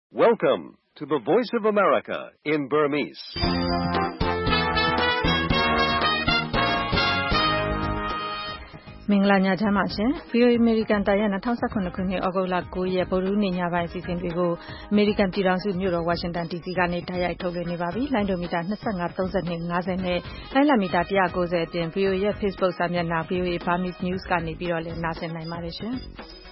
Welcome to the Voice of America in Burmese. ။မင်္ဂလာညချမ်းပါရှင်။ VOA American တန်ရဲ့2019ခုနှစ်ဩဂုတ်လ9ရက်ဗုဒ္ဓဟူးနေ့ညပိုင်းအစီအစဉ်တွေကို American ပြည်ထောင်စုမြို့တော် Washington DC ကနေတိုက်ရိုက်ထုတ်လွှင့်နေပါပြီ။လိုင်းဒိုမီတာ25 32 50နဲ့လိုင်းလံမီတာ190အပြင် VOA ရဲ့ Facebook စာမျက်နှာ VOA Burmese News ကနေပြီးတော့လည်းနားဆင်နိုင်ပါတယ်ရှင်။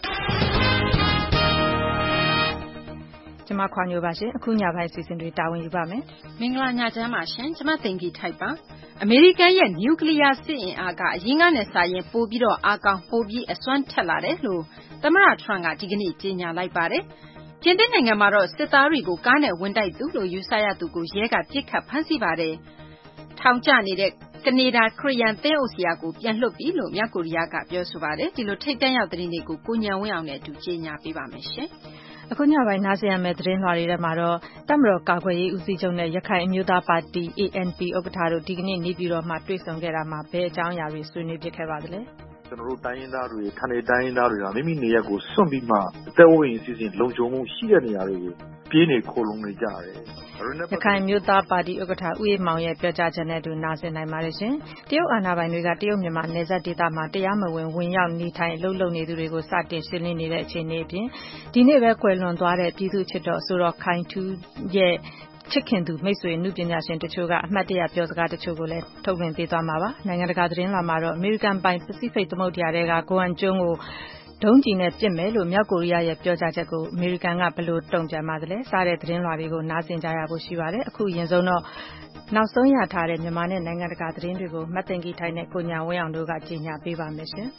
ကျမခွာညိုပါရှင်အခုညပိုင်းအစီအစဉ်တွေတာဝန်ယူပါမယ်မင်္ဂလာညချမ်းပါရှင်ကျမသိင်္ဂီထိုက်ပါအမေရိကန်ရဲ့နျူကလ িয়ার စစ်အင်အားကအရင်ကနဲ့စာရင်ပိုပြီးတော့အားကောင်းပိုပြီးအစွမ်းထက်လာတယ်လို့သမ္မတထရန့်ကဒီကနေ့ကြေညာလိုက်ပါတယ်ပြင်သစ်နိုင်ငံမှာတော့စစ်သားတွေကိုကားနဲ့ဝင်တိုက်သူလို့ယူဆရသူကိုရဲကပြစ်ခတ်ဖမ်းဆီးပါတယ်ထောင်ကျနေတဲ့ကနေဒါခရီးယန်သင်းအုပ်ဆရာကိုပြန်လွှတ်ပြီလို့မြောက်ကိုရီးယားကပြောဆိုပါတယ်ဒီလိုထိပ်တန်းရောက်သတင်းတွေကိုကိုညံဝင်းအောင်နဲ့အတူကြေညာပေးပါမယ်ရှင်အခုညပိုင်းနားဆင်ရမယ့်သတင်းလွှာတွေထဲမှာတော့တပ်မတော်ကာကွယ်ရေးဦးစီးချုပ်နဲ့ရခိုင်အမျိုးသားပါတီ ANP ဥက္ကဋ္ဌတို့ဒီကနေ့နေပြည်တော်မှာတွေ့ဆုံခဲ့တာမှာဘယ်အကြောင်းအရာတွေဆွေးနွေးဖြစ်ခဲ့ပါသလဲကျွန်တော်တို့တိုင်းရင်းသားတွေဌာနေတိုင်းရင်းသားတွေကမိမိနေရာကိုစွန့်ပြီးမှအသက်အိုးအိမ်အစီအစဉ်လုံခြုံမှုရှိတဲ့နေရာတွေကိုပြေးနေခိုလုံနေကြတယ်ရခိုင်မျိုးသားပါတီဥက္ကဋ္ဌဦးအေးမောင်ရဲ့ပြောကြားချက်နဲ့အတူနားဆင်နိုင်ပါတယ်ရှင်တရုတ်အာဏာပိုင်တွေကတရုတ်မြန်မာနယ်စပ်ဒေသမှာတရားမဝင်ဝင်ရောက်နေထိုင်အလုပ်လုပ်နေသူတွေကိုစတင်ရှင်းလင်းနေတဲ့အခြေအနေအပြင်ဒီနေ့ပဲကွယ်လွန်သွားတဲ့ပြည်သူ့ချစ်တော်အဆိုတော်ခိုင်ထူးရဲ့ချစ်ခင်သူမိတ်ဆွေနုပညာရှင်တချို့ကအမှတ်တရပြောစကားတချို့ကိုလည်းထုတ်လွှင့်ပေးသွားမှာပါနိုင်ငံတကာသတင်းလာမှာတော့အမေရိကန်ပိုင်ပစိဖိတ်သမုဒ္ဒရာထဲကဂွမ်ကျွန်းကိုဒုံးကျည်နဲ့ပစ်မယ်လို့မြောက်ကိုရီးယားရဲ့ပြောကြားချက်ကိုအမေရိကန်ကဘယ်လိုတုံ့ပြန်ပါသလဲစားတဲ့သတင်းလွှာတွေကိုနားဆင်ကြရဖို့ရှိပါတယ်အခုအရင်ဆုံးတော့နောက်ဆုံးရထားတဲ့မြန်မာနဲ့နိုင်ငံတကာသတင်းတွေကိုမတ်သိင်္ဂီထိုင်နဲ့ကိုညာဝင်းအောင်တို့ကကြီးညာပေးပါမယ်ရှင်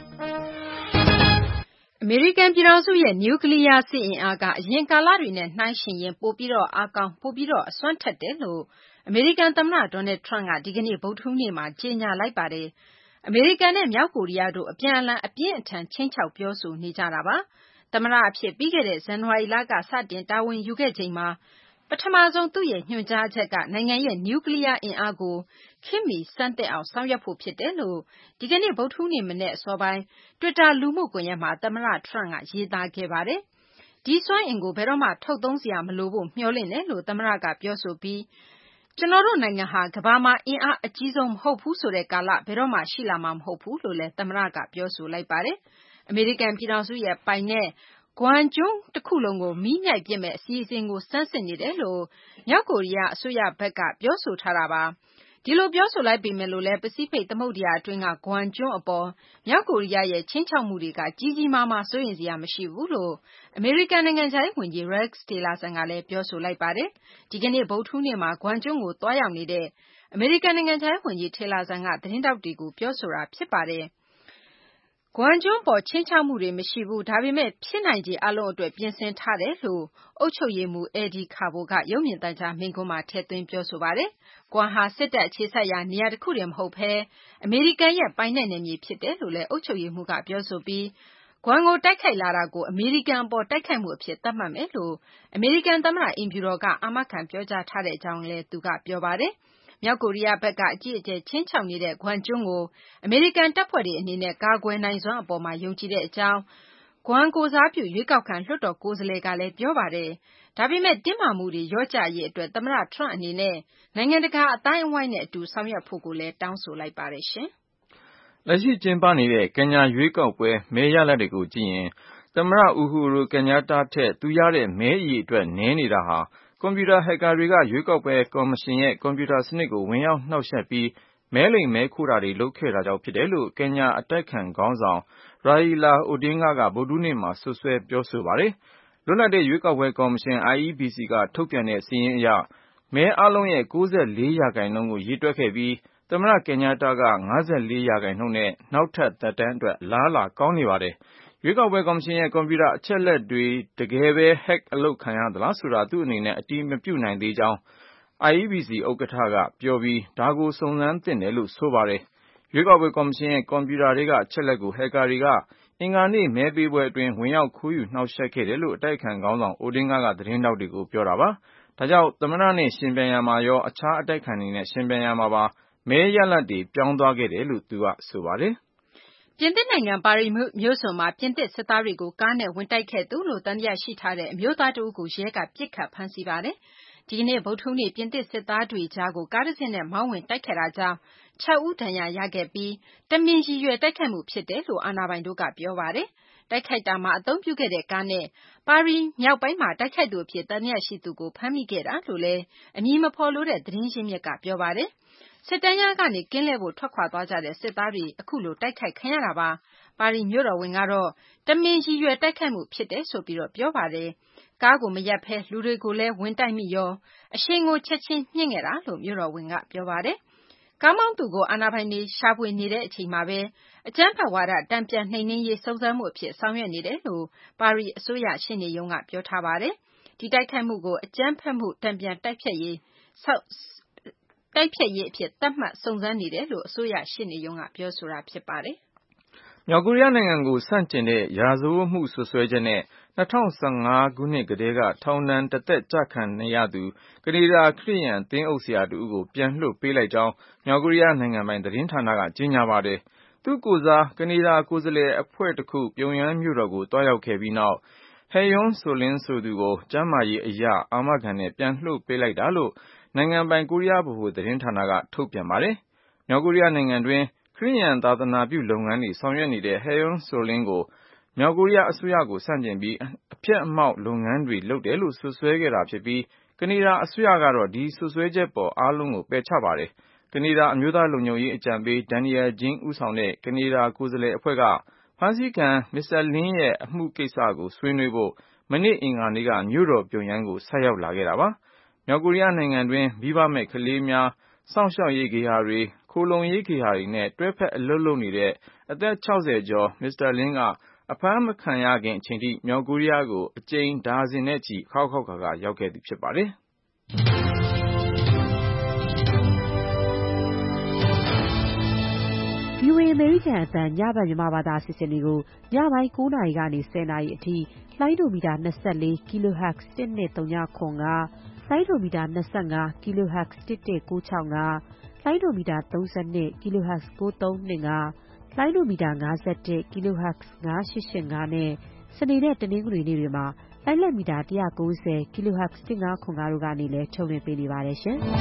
အမေရိကန်ပြည်ထောင်စုရဲ့နျူကလ িয়ার စစ်အင်အားကအရင်ကာလတွေနဲ့နှိုင်းယှဉ်ရင်ပိုပြီးတော့အားကောင်းပိုပြီးတော့အစွမ်းထက်တယ်လို့အမေရိကန်သမ္မတဒေါ်နယ်ထရန့်ကဒီကနေ့ဗုဒ္ဓဟူးနေ့မှာကြေညာလိုက်ပါတယ်အမေရိကန်နဲ့မြောက်ကိုရီးယားတို့အပြန်အလှန်အပြင်းအထန်ချိန်ချောက်ပြောဆိုနေကြတာပါသမ္မတအဖြစ်ပြီးခဲ့တဲ့ဇန်နဝါရီလကစတင်တာဝန်ယူခဲ့ချိန်မှာပထမဆုံးသူ့ရဲ့ညွှန်ကြားချက်ကနိုင်ငံရဲ့နျူကလ িয়ার အင်အားကိုခေတ်မီစမ်းသစ်အောင်ဆောင်ရွက်ဖို့ဖြစ်တယ်လို့ဒီကနေ့ဗုဒ္ဓဟူးနေ့မနေ့အစောပိုင်း Twitter လူမှုကွန်ရက်မှာသမ္မတထရန့်ကရေးသားခဲ့ပါတယ်ဒီစွမ်းအင်ကိုဘယ်တော့မှထုတ်သုံးစရာမလိုဖို့မျှော်လင့်တယ်လို့သမ္မတကပြောဆိုပြီးကျွန်တော်တို့နိုင်ငံဟာကမ္ဘာမှာအင်အားအကြီးဆုံးမဟုတ်ဘူးဆိုတဲ့ကာလဘယ်တော့မှရှိလာမှာမဟုတ်ဘူးလို့လည်းသမ္မတကပြောဆိုလိုက်ပါတယ်အမေရိကန်ပြည်ထောင်စုရဲ့ပိုင်နဲ့ဂွမ်ကျွန်းတစ်ခုလုံးကိုမီးမြိုက်ပစ်မဲ့အစီအစဉ်ကိုစမ်းစစ်နေတယ်လို့မြောက်ကိုရီးယားအစိုးရဘက်ကပြောဆိုထားတာပါဒီလိုပြောဆိုလိုက်ပေမဲ့လို့လည်းပစိဖိတ်သမုဒ္ဒရာအတွင်းကဂွမ်ကျွန်းအပေါ်မြောက်ကိုရီးယားရဲ့ချင်းချောက်မှုတွေကကြီးကြီးမားမားစိုးရိမ်စရာမရှိဘူးလို့အမေရိကန်နိုင်ငံခြားရေးဝန်ကြီး Rex Tillerson ကလည်းပြောဆိုလိုက်ပါတယ်ဒီကနေ့ဗုဒ္ဓဟူးနေ့မှာဂွမ်ကျွန်းကိုတွားရောက်နေတဲ့အမေရိကန်နိုင်ငံခြားရေးဝန်ကြီး Tillerson ကသတင်းထောက်တွေကိုပြောဆိုတာဖြစ်ပါတယ်ဂွမ်ကျွန်းပေါ်ချင်းချောက်မှုတွေမရှိဘူးဒါပေမဲ့ဖြစ်နိုင်ခြေအလုံးအတွက်ပြင်ဆင်ထားတယ်လို့အုပ်ချုပ်ရေးမှူး Eddie Cabot ကရုပ်မြင်သံကြားမိန့်ခွန်းမှာထည့်သွင်းပြောဆိုပါတယ်ဂွမ်ဟာစစ်တပ်အခြေစိုက်ရာနေရာတစ်ခုတည်းမဟုတ်ဘဲအမေရိကန်ရဲ့ပိုင်နက်နယ်မြေဖြစ်တယ်လို့လည်းအုပ်ချုပ်ရေးမှူးကပြောဆိုပြီးဂွမ်ကိုတိုက်ခိုက်လာတာကိုအမေရိကန်အပေါ်တိုက်ခိုက်မှုအဖြစ်သတ်မှတ်မယ်လို့အမေရိကန်သမ္မတအိမ်ဖြူတော်ကအာမခံပြောကြားထားတဲ့အကြောင်းလည်းသူကပြောပါတယ်မြောက်ကိုရီးယားဘက်ကအကြီးအကျယ်ချင်းချောက်နေတဲ့ဂွမ်ကျွန်းကိုအမေရိကန်တပ်ဖွဲ့တွေအနေနဲ့ကာကွယ်နိုင်စွမ်းအပေါ်မှာယုံကြည်တဲ့အကြောင်းဂွမ်ကိုစားပြုရွေးကောက်ခံလွှတ်တော်ကိုယ်စားလှယ်ကလည်းပြောပါတယ်ဒါပေမဲ့တင်းမာမှုတွေလျော့ကျရေးအတွက်သမ္မတထရန့်အနေနဲ့နိုင်ငံတကာအတိုင်းအဝိုင်းနဲ့အတူဆောင်ရွက်ဖို့ကိုလည်းတောင်းဆိုလိုက်ပါတယ်ရှင်လက်ရှိကျင်းပနေတဲ့ကင်ညာရွေးကောက်ပွဲမဲရလဒ်တွေကိုကြည့်ရင်သမ္မတအူဟူရိုကင်ညာတာထက်သူရတဲ့မဲအရေအတွက်နည်းနေတာဟာကွန်ပျူတာဟက်ကာတွေကရွေးကောက်ပွဲကော်မရှင်ရဲ့ကွန်ပျူတာစနစ်ကိုဝင်ရောက်နှောက်ယှက်ပြီးမဲလိမ်မဲခိုးတာတွေလုပ်ခဲ့တာကြောင့်ဖြစ်တယ်လို့ကင်ညာအတိုက်အခံခေါင်းဆောင်ရာအီလာအိုဒင်းဂါကဗုဒ္ဓဟူးနေ့မှာစွပ်စွဲပြောဆိုပါတယ်လွတ်လပ်တဲ့ရွေးကောက်ပွဲကော်မရှင် IEBC ကထုတ်ပြန်တဲ့စာရင်းအရမဲအားလုံးရဲ့ 94% ကိုရေတွက်ခဲ့ပြီးသမ္မတကင်ညာတာက 54% နဲ့နောက်ထပ်သက်တမ်းအတွက်အလားအလာကောင်းနေပါတယ်ရွေးကောက်ပွဲကော်မရှင်ရဲ့ကွန်ပျူတာအချက်လက်တွေတကယ်ပဲ hack အလုပ်ခံရသလားဆိုတာသူ့အနေနဲ့အတည်မပြုနိုင်သေးကြောင်း IEBC ဥက္ကဋ္ဌကပြောပြီးဒါကိုစုံစမ်းသင့်တယ်လို့ဆိုပါတယ်ရွေးကောက်ပွဲကော်မရှင်ရဲ့ကွန်ပျူတာတွေကအချက်လက်ကိုဟက်ကာတွေကအင်္ဂါနေ့မဲပေးပွဲအတွင်းဝင်ရောက်ခိုးယူနှောက်ယှက်ခဲ့တယ်လို့အတိုက်အခံခေါင်းဆောင်အိုဒင်းဂါကသတင်းထောက်တွေကိုပြောတာပါဒါကြောင့်သမ္မတနဲ့ရှင်ပြိုင်ရာမှာရောအခြားအတိုက်အခံတွေနဲ့ရှင်ပြိုင်ရာမှာပါမဲရလဒ်တွေပြောင်းသွားခဲ့တယ်လို့သူကဆိုပါတယ်ပြင်သစ်နိုင်ငံပါရီမြို့စွန်မှာပြင်သစ်စစ်သားတွေကိုကားနဲ့ဝင်တိုက်ခဲ့သူလို့သံသယရှိထားတဲ့အမျိုးသားတဦးကိုရဲကပစ်ခတ်ဖမ်းဆီးပါတယ်။ဒီကနေ့ဗုဒ္ဓဟူးနေ့ပြင်သစ်စစ်သားတွေကြားကိုကားတစ်စင်းနဲ့မောင်းဝင်တိုက်ခဲ့တာကြောင့်6 ဦးဒဏ်ရာရခဲ့ပြီးတမင်ရည်ရွယ်တိုက်ခိုက်မှုဖြစ်တယ်လို့အာဏာပိုင်တို့ကပြောပါတယ်။တိုက်ခိုက်တာမှာအသုံးပြုခဲ့တဲ့ကားနဲ့ပါရီမြောက်ပိုင်းမှာတိုက်ခိုက်သူအဖြစ်သံသယရှိသူကိုဖမ်းမိခဲ့တာလို့လည်းအမည်မဖော်လိုတဲ့သတင်းရင်းမြစ်ကပြောပါတယ်။စစ်တမ်းရကနေကင်းလဲဖို့ထွက်ခွာသွားကြတဲ့စစ်သားတွေအခုလိုတိုက်ခိုက်ခံရတာပါ။ပါရီမြို့တော်ဝန်ကတော့တမင်ရည်ရွယ်တိုက်ခိုက်မှုဖြစ်တယ်ဆိုပြီးပြောပါတယ်။ကားကိုမရပ်ဘဲလူတွေကိုလည်းဝင်တိုက်မိရောအရှိန်ကိုချက်ချင်းမြင့်ခဲ့တာလို့မြို့တော်ဝန်ကပြောပါတယ်။ကားမောင်းသူကိုအာဏာပိုင်တွေရှာဖွေနေတဲ့အချိန်မှာပဲအကြမ်းဖက်ဝါဒတန်ပြန်နှိမ်နင်းရေးစုံစမ်းမှုအဖြစ်ဆောင်ရွက်နေတယ်လို့ပါရီအစိုးရရှေ့နေရုံးကပြောထားပါတယ်။ဒီတိုက်ခိုက်မှုကိုအကြမ်းဖက်မှုတန်ပြန်တိုက်ဖျက်ရေးအဖြစ်သတ်မှတ်စုံစမ်းနေတယ်လို့အစိုးရရှေ့နေရုံးကပြောဆိုတာဖြစ်ပါတယ်။မြောက်ကိုရီးယားနိုင်ငံကိုဆန့်ကျင်တဲ့ရာဇဝတ်မှုစွပ်စွဲချက်နဲ့2015ခုနှစ်ကတည်းကထောင်ဒဏ်တစ်သက်ကျခံနေရသူကနေဒါခရစ်ယာန်သင်းအုပ်ဆရာတဦးကိုပြန်လွှတ်ပေးလိုက်ကြောင်းမြောက်ကိုရီးယားနိုင်ငံပိုင်သတင်းဌာနကကြေညာပါတယ်။သူ့ကိုယ်စားကနေဒါကိုယ်စားလှယ်အဖွဲ့တစ်ခုပြုံယမ်းမြို့တော်ကိုတွားရောက်ခဲ့ပြီးနောက်Haeyeon Solin ဆိုသူကိုကျန်းမာရေးအရအာမခံနဲ့ပြန်လွှတ်ပေးလိုက်တာလို့နိုင်ငံပိုင်ကိုရီးယားဗဟိုသတင်းဌာနကထုတ်ပြန်ပါတယ်။မြောက်ကိုရီးယားနိုင်ငံတွင်ခရစ်ယာန်သာသနာပြုလုပ်ငန်းတွေဆောင်ရွက်နေတဲ့Haeyeon Solinကိုမြောက်ကိုရီးယားအစိုးရကိုဆန့်ကျင်ပြီးအဖျက်အမှောင့်လုပ်ငန်းတွေလုပ်တယ်လို့စွပ်စွဲခဲ့တာဖြစ်ပြီးကနေဒါအစိုးရကတော့ဒီစွပ်စွဲချက်ပေါ်အားလုံးကိုပယ်ချပါတယ်။ကနေဒါအမျိုးသားလုံခြုံရေးအကြံပေး Daniel Jin ဦးဆောင်တဲ့ကနေဒါကိုယ်စားလှယ်အဖွဲ့ကဖမ်းဆီးခံမစ္စတာလင်းရဲ့အမှုကိစ္စကိုဆွေးနွေးဖို့မနေ့အင်္ဂါနေ့ကမြို့တော်ပြုံယမ်းကိုဆိုက်ရောက်လာခဲ့တာပါ။မြောက်ကိုရီးယားနိုင်ငံတွင်မိဘမဲ့ကလေးများစောင့်ရှောက်ရေးဂေဟာတွေခိုလုံရေးဂေဟာတွေနဲ့တွဲဖက်အလုပ်လုပ်နေတဲ့အသက်60ကျော်မစ္စတာလင်းကအဖမ်းမခံရခင်အချိန်ထိမြောက်ကိုရီးယားကိုအကြိမ်ဒါဇင်နဲ့ချီအခေါက်ခါရောက်ခဲ့သူဖြစ်ပါတယ်။ VOA အမေရိကန်အသံညဘက်မြန်မာဘာသာအစီအစဉ်တွေကိုညပိုင်း9နာရီကနေ10နာရီအထိလိုင်းဒိုမီတာ24 kHz 103.5လိုင်းဒိုမီတာ25 kHz 11965လိုင်းဒိုမီတာ32 kHz 9325လိုင်းဒိုမီတာ51 kHz 9885နဲ့စနေနဲ့တနင်္ဂနွေနေ့တွေမှာလိုင်းလက်မီတာ190 kHz 1505တို့ကနေလည်းထုတ်လွှင့်ပေးနေပါတယ်ရှင်။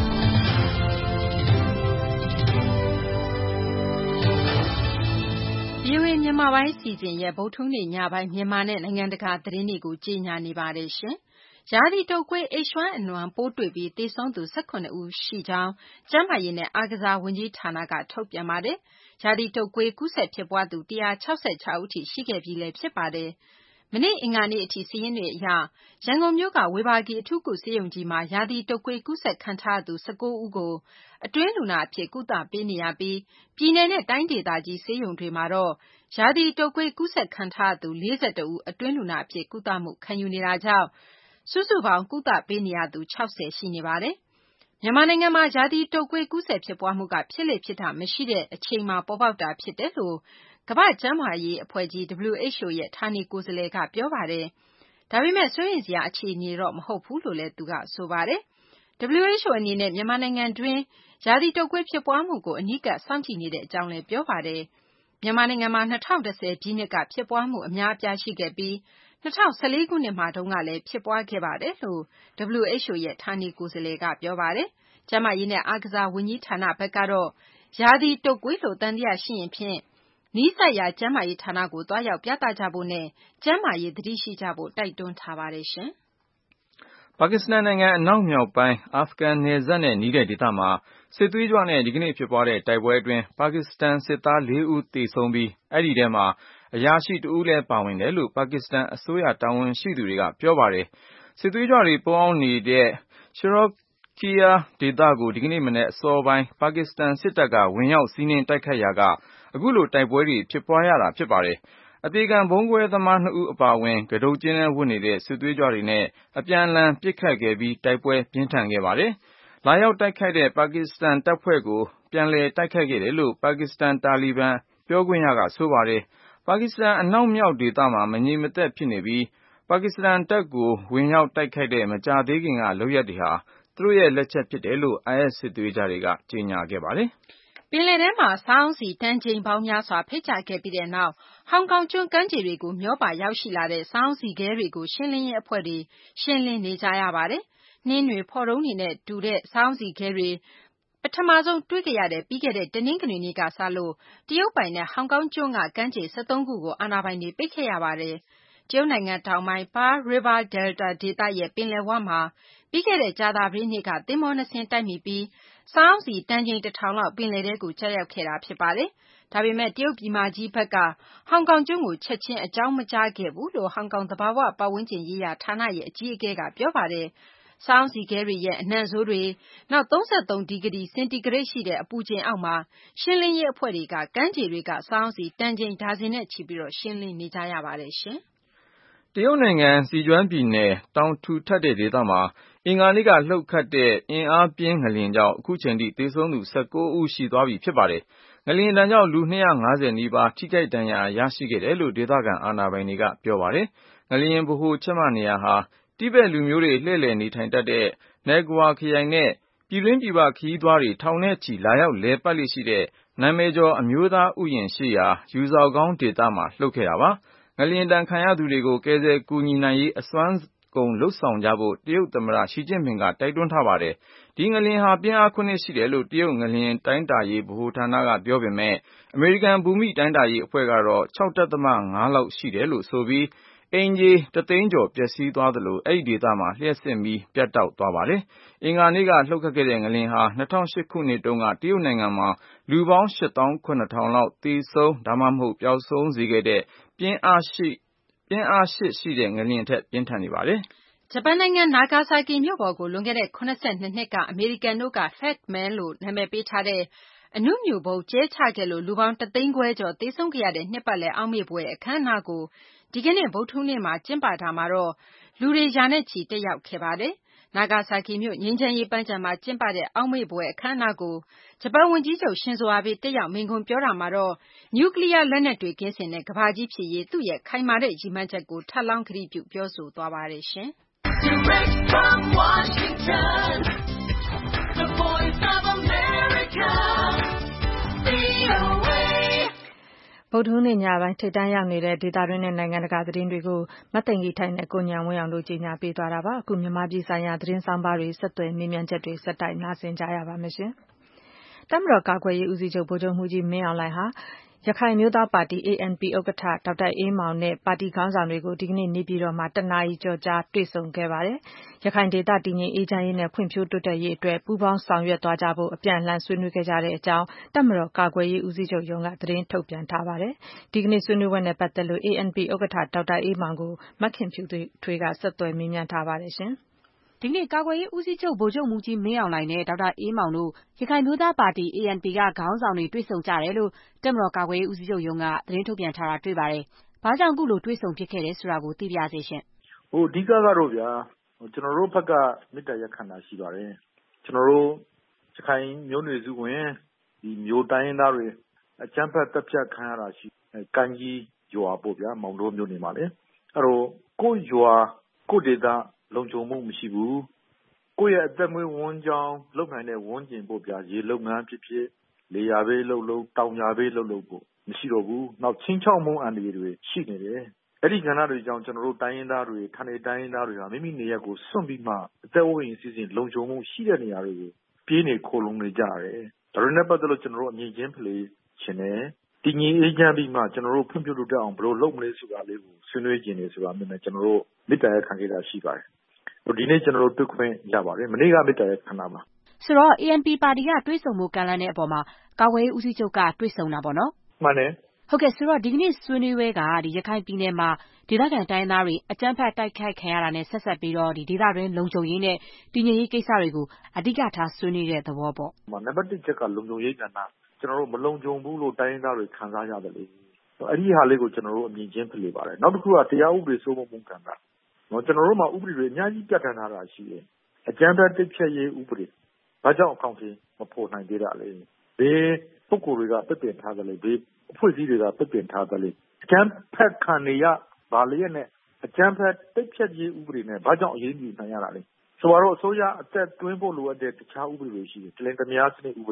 VOA မြန်မာပိုင်းအစီအစဉ်ရဲ့ဗုဒ္ဓဟူးနေ့ညပိုင်းမြန်မာနဲ့နိုင်ငံတကာသတင်းတွေကိုကြီးညာနေပါတယ်ရှင်။ရာသီတုပ်ကွေး H1N1 ပိုးတွေ့ပြီးသေဆုံးသူ18ဦးရှိကြောင်းကျန်းမာရေးနဲ့အားကစားဝန်ကြီးဌာနကထုတ်ပြန်ပါတယ်။ရာသီတုပ်ကွေးကူးစက်ဖြစ်ပွားသူ166ဦးထိရှိခဲ့ပြီးလည်းဖြစ်ပါတယ်။မနေ့အင်္ဂါနေ့အထိစာရင်းတွေအရရန်ကုန်မြို့ကဝေဘာဂီအထူးကုဆေးရုံကြီးမှာရာသီတုပ်ကွေးကူးစက်ခံထားရသူ19ဦးကိုအတွင်းလူနာအဖြစ်ကုသပေးနေရပြီးပြည်နယ်နဲ့တိုင်းဒေသကြီးဆေးရုံတွေမှာတော့ရာသီတုပ်ကွေးကူးစက်ခံထားရသူ42ဦးအတွင်းလူနာအဖြစ်ကုသမှုခံယူနေတာကြောင့်စုစုပေါင်းကုသပေးနေရသူ60ရှိနေပါတယ်။မြန်မာနိုင်ငံမှာရာသီတုပ်ကွေးကူးစက်ဖြစ်ပွားမှုကဖြစ်လေဖြစ်ထမရှိတဲ့အချိန်မှာပေါ်ပေါက်တာဖြစ်တယ်လို့ကမ္ဘာ့ကျန်းမာရေးအဖွဲ့ကြီး WHO ရဲ့ဌာနေကိုယ်စားလှယ်ကပြောပါတယ်။ဒါပေမဲ့စိုးရိမ်စရာအခြေအနေတော့မဟုတ်ဘူးလို့လည်းသူကဆိုပါတယ်။ WHO အနေနဲ့မြန်မာနိုင်ငံတွင်းရာသီတုပ်ကွေးဖြစ်ပွားမှုကိုအနီးကပ်စောင့်ကြည့်နေတဲ့အကြောင်းလည်းပြောပါတယ်။မြန်မာနိုင်ငံမှာ2010ပြည့်နှစ်ကဖြစ်ပွားမှုအများအပြားရှိခဲ့ပြီး2014ခုနှစ်မှာတုန်းကလည်းဖြစ်ပွားခဲ့ပါတယ်လို့ WHO ရဲ့ဌာနေကိုယ်စားလှယ်ကပြောပါတယ်။ကျန်းမာရေးနဲ့အားကစားဝန်ကြီးဌာနဘက်ကတော့ရာသီတုပ်ကွေးလို့သံသယရှိရင်ဖြင့်နီးစပ်ရာကျန်းမာရေးဌာနကိုသွားရောက်ပြသကြဖို့နဲ့ကျန်းမာရေးသတိရှိကြဖို့တိုက်တွန်းထားပါတယ်ရှင်။ပါကစ္စတန်နိုင်ငံအနောက်မြောက်ပိုင်းအာဖဂန်နယ်စပ်နဲ့နီးတဲ့ဒေသမှာစစ်သွေးကြွနဲ့ဒီကနေ့ဖြစ်ပွားတဲ့တိုက်ပွဲအတွင်းပါကစ္စတန်စစ်သား4ဦးသေဆုံးပြီးအဲ့ဒီထဲမှာအရာရှိတဦးလည်းပါဝင်တယ်လို့ပါကစ္စတန်အစိုးရတာဝန်ရှိသူတွေကပြောပါတယ်။စစ်သွေးကြွတွေပုန်းအောင်းနေတဲ့ Shorkia ဒေသကိုဒီကနေ့မနက်အစောပိုင်းပါကစ္စတန်စစ်တပ်ကဝင်ရောက်စီးနင်းတိုက်ခိုက်ရာကအခုလိုတိုက်ပွဲတွေဖြစ်ပွားရတာဖြစ်ပါတယ်။အသေခံဗုံးခွဲသမား2ဦးအပါအဝင်ကတုတ်ကျင်းနဲ့ဝတ်နေတဲ့စစ်သွေးကြွတွေနဲ့အပြန်အလှန်ပစ်ခတ်ခဲ့ပြီးတိုက်ပွဲပြင်းထန်ခဲ့ပါတယ်။လာရောက်တိုက်ခိုက်တဲ့ပါကစ္စတန်တပ်ဖွဲ့ကိုပြန်လည်တိုက်ခိုက်ခဲ့တယ်လို့ပါကစ္စတန်တာလီဘန်ပြောခွင့်ရကဆိုပါတယ်။ပါကစ္စတန်အနောက်မြောက်ဒေသမှာမငြိမ်မသက်ဖြစ်နေပြီးပါကစ္စတန်တပ်ကိုဝင်ရောက်တိုက်ခိုက်တဲ့မကြာသေးခင်ကလုပ်ရပ်တွေဟာသူတို့ရဲ့လက်ချက်ဖြစ်တယ်လို့ IS စစ်သွေးကြွတွေကကြေညာခဲ့ပါတယ်။ပင်လယ်ထဲမှာစားအုန်းဆီတန်ချိန်ပေါင်းများစွာဖိတ်ကြားခဲ့ပြီးတဲ့နောက်ဟောင်ကောင်ကျွန်းကမ်းခြေတွေကိုမျောပါရောက်ရှိလာတဲ့စားအုန်းဆီခဲတွေကိုရှင်းလင်းရေးအဖွဲ့တွေရှင်းလင်းနေကြရပါတယ်။နှင်းတွေဖော်တုံးတွေနဲ့တူတဲ့စားအုန်းဆီခဲတွေပထမဆုံးတွေ့ကြရတဲ့ပြီးခဲ့တဲ့တနင်္ဂနွေနေ့ကစလို့တရုတ်ပိုင်နဲ့ဟောင်ကောင်ကျွန်းကကမ်းခြေ73ခုကိုအာဏာပိုင်တွေပိတ်ခဲ့ရပါတယ်။တရုတ်နိုင်ငံတောင်ပိုင်း Pearl River Delta ဒေသရဲ့ပင်လယ်ဝမှာပြီးခဲ့တဲ့ကြာသပတေးနေ့ကသင်္ဘော2စင်းတိုက်မိပြီးစားအုန်းဆီတန်ချိန်1000လောက်ပင်လယ်ထဲကိုကျရောက်ခဲ့တာဖြစ်ပါတယ်။ဒါပေမဲ့တရုတ်ပြည်မကြီးဘက်ကဟောင်ကောင်ကျွန်းကိုချက်ချင်းအကြောင်းမကြားခဲ့ဘူးလို့ဟောင်ကောင်သဘာဝပတ်ဝန်းကျင်ရေးရာဌာနရဲ့အကြီးအကဲကပြောပါတယ်။စားအုန်းဆီခဲတွေရဲ့အနံ့ဆိုးတွေနောက်33ဒီဂရီစင်တီဂရိတ်ရှိတဲ့အပူချိန်အောက်မှာရှင်းလင်းရေးအဖွဲ့တွေကကမ်းခြေတွေကစားအုန်းဆီတန်ချိန်ဒါဇင်နဲ့ချီပြီးရှင်းလင်းနေကြရပါတယ်ရှင်။တရုတ်နိုင်ငံစီကျွမ်းပြည်နယ်တောင်ထူထပ်တဲ့ဒေသမှာအင်္ဂါနေ့ကလှုပ်ခတ်တဲ့အင်အားပြင်းငလျင်ကြောင့်အခုချိန်ထိသေဆုံးသူ19ဦးရှိသွားပြီဖြစ်ပါတယ်။ငလျင်တန်းကြောင့်လူ250နီးပါးထိခိုက်ဒဏ်ရာရရှိခဲ့တယ်လို့ဒေသခံအာဏာပိုင်တွေကပြောပါတယ်။ငလျင်ဗဟိုချက်မနေရာဟာတိဘက်လူမျိုးတွေလှည့်လည်နေထိုင်တတ်တဲ့နယ်ဂွာခရိုင်နဲ့ပြည်တွင်းပြည်ပခရီးသွားတွေထောင်နဲ့ချီလာရောက်လဲပတ်လေ့ရှိတဲ့နာမည်ကျော်အမျိုးသားဥယျာဉ်ရှိရာယူဇော်ကောင်းဒေသမှာလှုပ်ခဲ့တာပါ။ငလျင်တန်းခံရသူတွေကိုကယ်ဆယ်ကူညီနိုင်ရေးအစွမ်းကုန်လုပ်ဆောင်ကြဖို့တရုတ်သမ္မတရှီကျင့်ပင်ကတိုက်တွန်းထားပါတယ်။ဒီငလျင်ဟာပြင်းအား7ရှိတယ်လို့တရုတ်ငလျင်တိုင်းတာရေးဗဟိုဌာနကပြောပေမဲ့အမေရိကန်ဘူမိတိုင်းတာရေးအဖွဲ့ကတော့ 6.5 လောက်ရှိတယ်လို့ဆိုပြီးအိမ်ခြေ1သိန်းကျော်ပျက်စီးသွားသလိုအဲ့ဒီဒေသမှာလျှပ်စစ်မီးပြတ်တောက်သွားပါတယ်။အင်္ဂါနေ့ကလှုပ်ခတ်ခဲ့တဲ့ငလျင်ဟာ2008ခုနှစ်တုန်းကတရုတ်နိုင်ငံမှာလူပေါင်း87000လောက်သေဆုံးဒါမှမဟုတ်ပျောက်ဆုံးစေခဲ့တဲ့ပြင်းအား8ရှိတဲ့ငလျင်ထက်ပြင်းထန်နေပါတယ်။ဂျပန်နိုင်ငံနာဂါဆာကီမြို့ပေါ်ကိုလွန်ခဲ့တဲ့82နှစ်ကအမေရိကန်တို့က Fat Man လို့နာမည်ပေးထားတဲ့အဏုမြူဗုံးကျဲချခဲ့လို့လူပေါင်း1သိန်းခွဲကျော်သေဆုံးခဲ့ရတဲ့နှစ်ပတ်လည်အောက်မေ့ပွဲအခမ်းအနားကိုဒီကနေ့ဗုဒ္ဓဟူးနေ့မှာကျင်းပတာမှာတော့လူတွေရာနဲ့ချီတက်ရောက်ခဲ့ပါတယ်။နာဂါဆာကီမြို့ငြိမ်းချမ်းရေးပန်းခြံမှာကျင်းပတဲ့အောက်မေ့ပွဲအခမ်းအနားကိုဂျပန်ဝန်ကြီးချုပ်ရှင်ဇိုအာဘေးတက်ရောက်မိန့်ခွန်းပြောတာမှာတော့နျူကလ িয়ার လက်နက်တွေကင်းစင်တဲ့ကမ္ဘာကြီးဖြစ်ရေးသူ့ရဲ့ခိုင်မာတဲ့ရည်မှန်းချက်ကိုထပ်လောင်းကတိပြုပြောဆိုသွားပါတယ်ရှင်။ Direct from Washington, the voice of America, VOA ဗုဒ္ဓဟူးနေ့ညပိုင်းထိပ်တန်းရောက်နေတဲ့ဒေသတွင်းနဲ့နိုင်ငံတကာသတင်းတွေကိုမသိင်္ဂီထိုက်နဲ့ကိုညံဝင်းအောင်တို့ကြီးညာပေးသွားတာပါအခုမြန်မာပြည်ဆိုင်ရာသတင်းဆောင်ပါတွေဆက်သွယ်မေးမြန်းချက်တွေဆက်တိုက်နားဆင်ကြရပါမယ်ရှင်တပ်မတော်ကာကွယ်ရေးဦးစီးချုပ်ဗိုလ်ချုပ်မှူးကြီးမင်းအောင်လှိုင်ဟာရခိုင်မျိုးသားပါတီ ANP ဥက္ကဋ္ဌဒေါက်တာအေးမောင်နဲ့ပါတီခေါင်းဆောင်တွေကိုဒီကနေ့နေပြည်တော်မှာ1နာရီကျော်ကြာတွေ့ဆုံခဲ့ပါတယ်။ရခိုင်ဒေသတည်ငြိမ်အေးချမ်းရေးနဲ့ဖွံ့ဖြိုးတိုးတက်ရေးအတွက်ပူးပေါင်းဆောင်ရွက်သွားကြဖို့အပြန်အလှန်ဆွေးနွေးခဲ့ကြတဲ့အကြောင်းတပ်မတော်ကာကွယ်ရေးဦးစီးချုပ်ရုံးကသတင်းထုတ်ပြန်ထားပါတယ်။ဒီကနေ့ဆွေးနွေးပွဲနဲ့ပတ်သက်လို့ ANP ဥက္ကဋ္ဌဒေါက်တာအေးမောင်ကိုမခင်ဖြူထွေးကဆက်သွယ်မေးမြန်းထားပါတယ်ရှင်။ဒီကနေ့ကာကွယ်ရေးဦးစီးချုပ်ဗိုလ်ချုပ်မှူးကြီးမင်းအောင်လှိုင်နဲ့ဒေါက်တာအေးမောင်တို့ရခိုင်မျိုးသားပါတီ ANP ကခေါင်းဆောင်တွေတွေ့ဆုံကြတယ်လို့တပ်မတော်ကာကွယ်ရေးဦးစီးချုပ်ရုံးကသတင်းထုတ်ပြန်ထားတာတွေ့ပါတယ်။ဘာကြောင့်အခုလိုတွေ့ဆုံဖြစ်ခဲ့တယ်ဆိုတာကိုသိပြစေရှင်။အဓိကတော့ဗျာကျွန်တော်တို့ဘက်ကမေတ္တာရပ်ခံတာရှိပါတယ်။ကျွန်တော်တို့ရခိုင်မျိုးနွယ်စုဝင်ဒီမျိုးတိုင်းရင်းသားတွေအကြမ်းဖက်တပ်ဖြတ်ခံရတာရှိကံကြီးရွာပေါ့ဗျာမောင်တော်မျိုးနေမှာလေ။အဲ့တော့ကိုရွာကိုဒေသလုံခြုံမှုမရှိဘူးကိုယ့်ရဲ့အသက်မွေးဝမ်းကြောင်းလုပ်နိုင်တဲ့ဝန်းကျင်ပေါ့ဗျာရေလုပ်ငန်းဖြစ်ဖြစ်လေယာဘေးလုပ်တောင်ယာဘေးလုပ်ဖို့မရှိတော့ဘူးနောက်ချင်းချောက်မှုအန္တရာယ်တွေရှိနေတယ်အဲ့ဒီကဏ္ဍတွေကြောင့်ကျွန်တော်တို့တိုင်းရင်းသားတွေဌာနေတိုင်းရင်းသားတွေဟာမိမိနေရာကိုစွန့်ပြီးမှအသက်အိုးအိမ်စီစဉ်လုံခြုံမှုရှိတဲ့နေရာတွေကိုပြေးနေခိုလုံနေကြရတယ်ဒါတွေနဲ့ပတ်သက်လို့ကျွန်တော်တို့အမြင်ချင်းဖလှယ်ရှင်တယ်တည်ငြိမ်အေးချမ်းပြီးမှကျွန်တော်တို့ဖွံ့ဖြိုးတိုးတက်အောင်ဘယ်လိုလုပ်မလဲဆိုတာလေးကိုဆွေးနွေးကြတယ်ဆိုတာမျိုးနဲ့ကျွန်တော်တို့မေတ္တာရပ်ခံခဲ့တာရှိပါတယ်ဒီနေ့ကျွန်တော်တို့တွေ့ခွင့်ရပါတယ်မနေ့ကမေတ္တာရပ်ခံတာပါဆိုတော့ ANP ပါတီကတွေ့ဆုံမှုကမ်းလှမ်းတဲ့အပေါ်မှာကာကွယ်ရေးဦးစီးချုပ်ကတွေ့ဆုံတာပေါ့နော်မှန်တယ်ဟုတ်ကဲ့ဆိုတော့ဒီကနေ့ဆွေးနွေးပွဲကဒီရခိုင်ပြည်နယ်မှာဒေသခံတိုင်းသားတွေအကြမ်းဖက်တိုက်ခိုက်ခံရတာနဲ့ဆက်ဆက်ပြီးတော့ဒီဒေသတွင်းလုံခြုံရေးနဲ့တည်ငြိမ်ရေးကိစ္စတွေကိုအဓိကထားဆွေးနွေးတဲ့သဘောပေါ့နံပါတ်1ချက်ကလုံခြုံရေးကဏ္ဍကျွန်တော်တို့မလုံခြုံဘူးလို့တိုင်းရင်းသားတွေခံစားရတယ်လေအဲ့ဒီဟာလေးကိုကျွန်တော်တို့အမြင်ချင်းဖလှယ်ပါတယ်နောက်တစ်ခုကတရားဥပဒေစိုးမိုးမှုကဏ္ဍနော်ကျွန်တော်တို့မှာဥပဒေတွေအများကြီးပြဋ္ဌာန်းထားတာရှိတယ်အကြမ်းဖက်တိုက်ဖျက်ရေးဥပဒေဘာကြောင့်အကောင့်ကြီးမဖော်နိုင်သေးတာလဲဘေးပုဂ္ဂိုလ်တွေကပြည့်တင်ထားတယ်လေဘေးအဖွဲ့အစည်းတွေကပြည့်တင်ထားတယ်လေအကြမ်းဖက်ခံရဘာလျက်နဲ့အကြမ်းဖက်တိုက်ဖျက်ရေးဥပဒေနဲ့ဘာကြောင့်အရေးယူနိုင်ရတာလဲဆိုတော့အစိုးရအသက်သွင်းဖို့လိုအပ်တဲ့တခြားဥပဒေတွေရှိတယ်တလင်တမယားစနစ်ဥပဒေ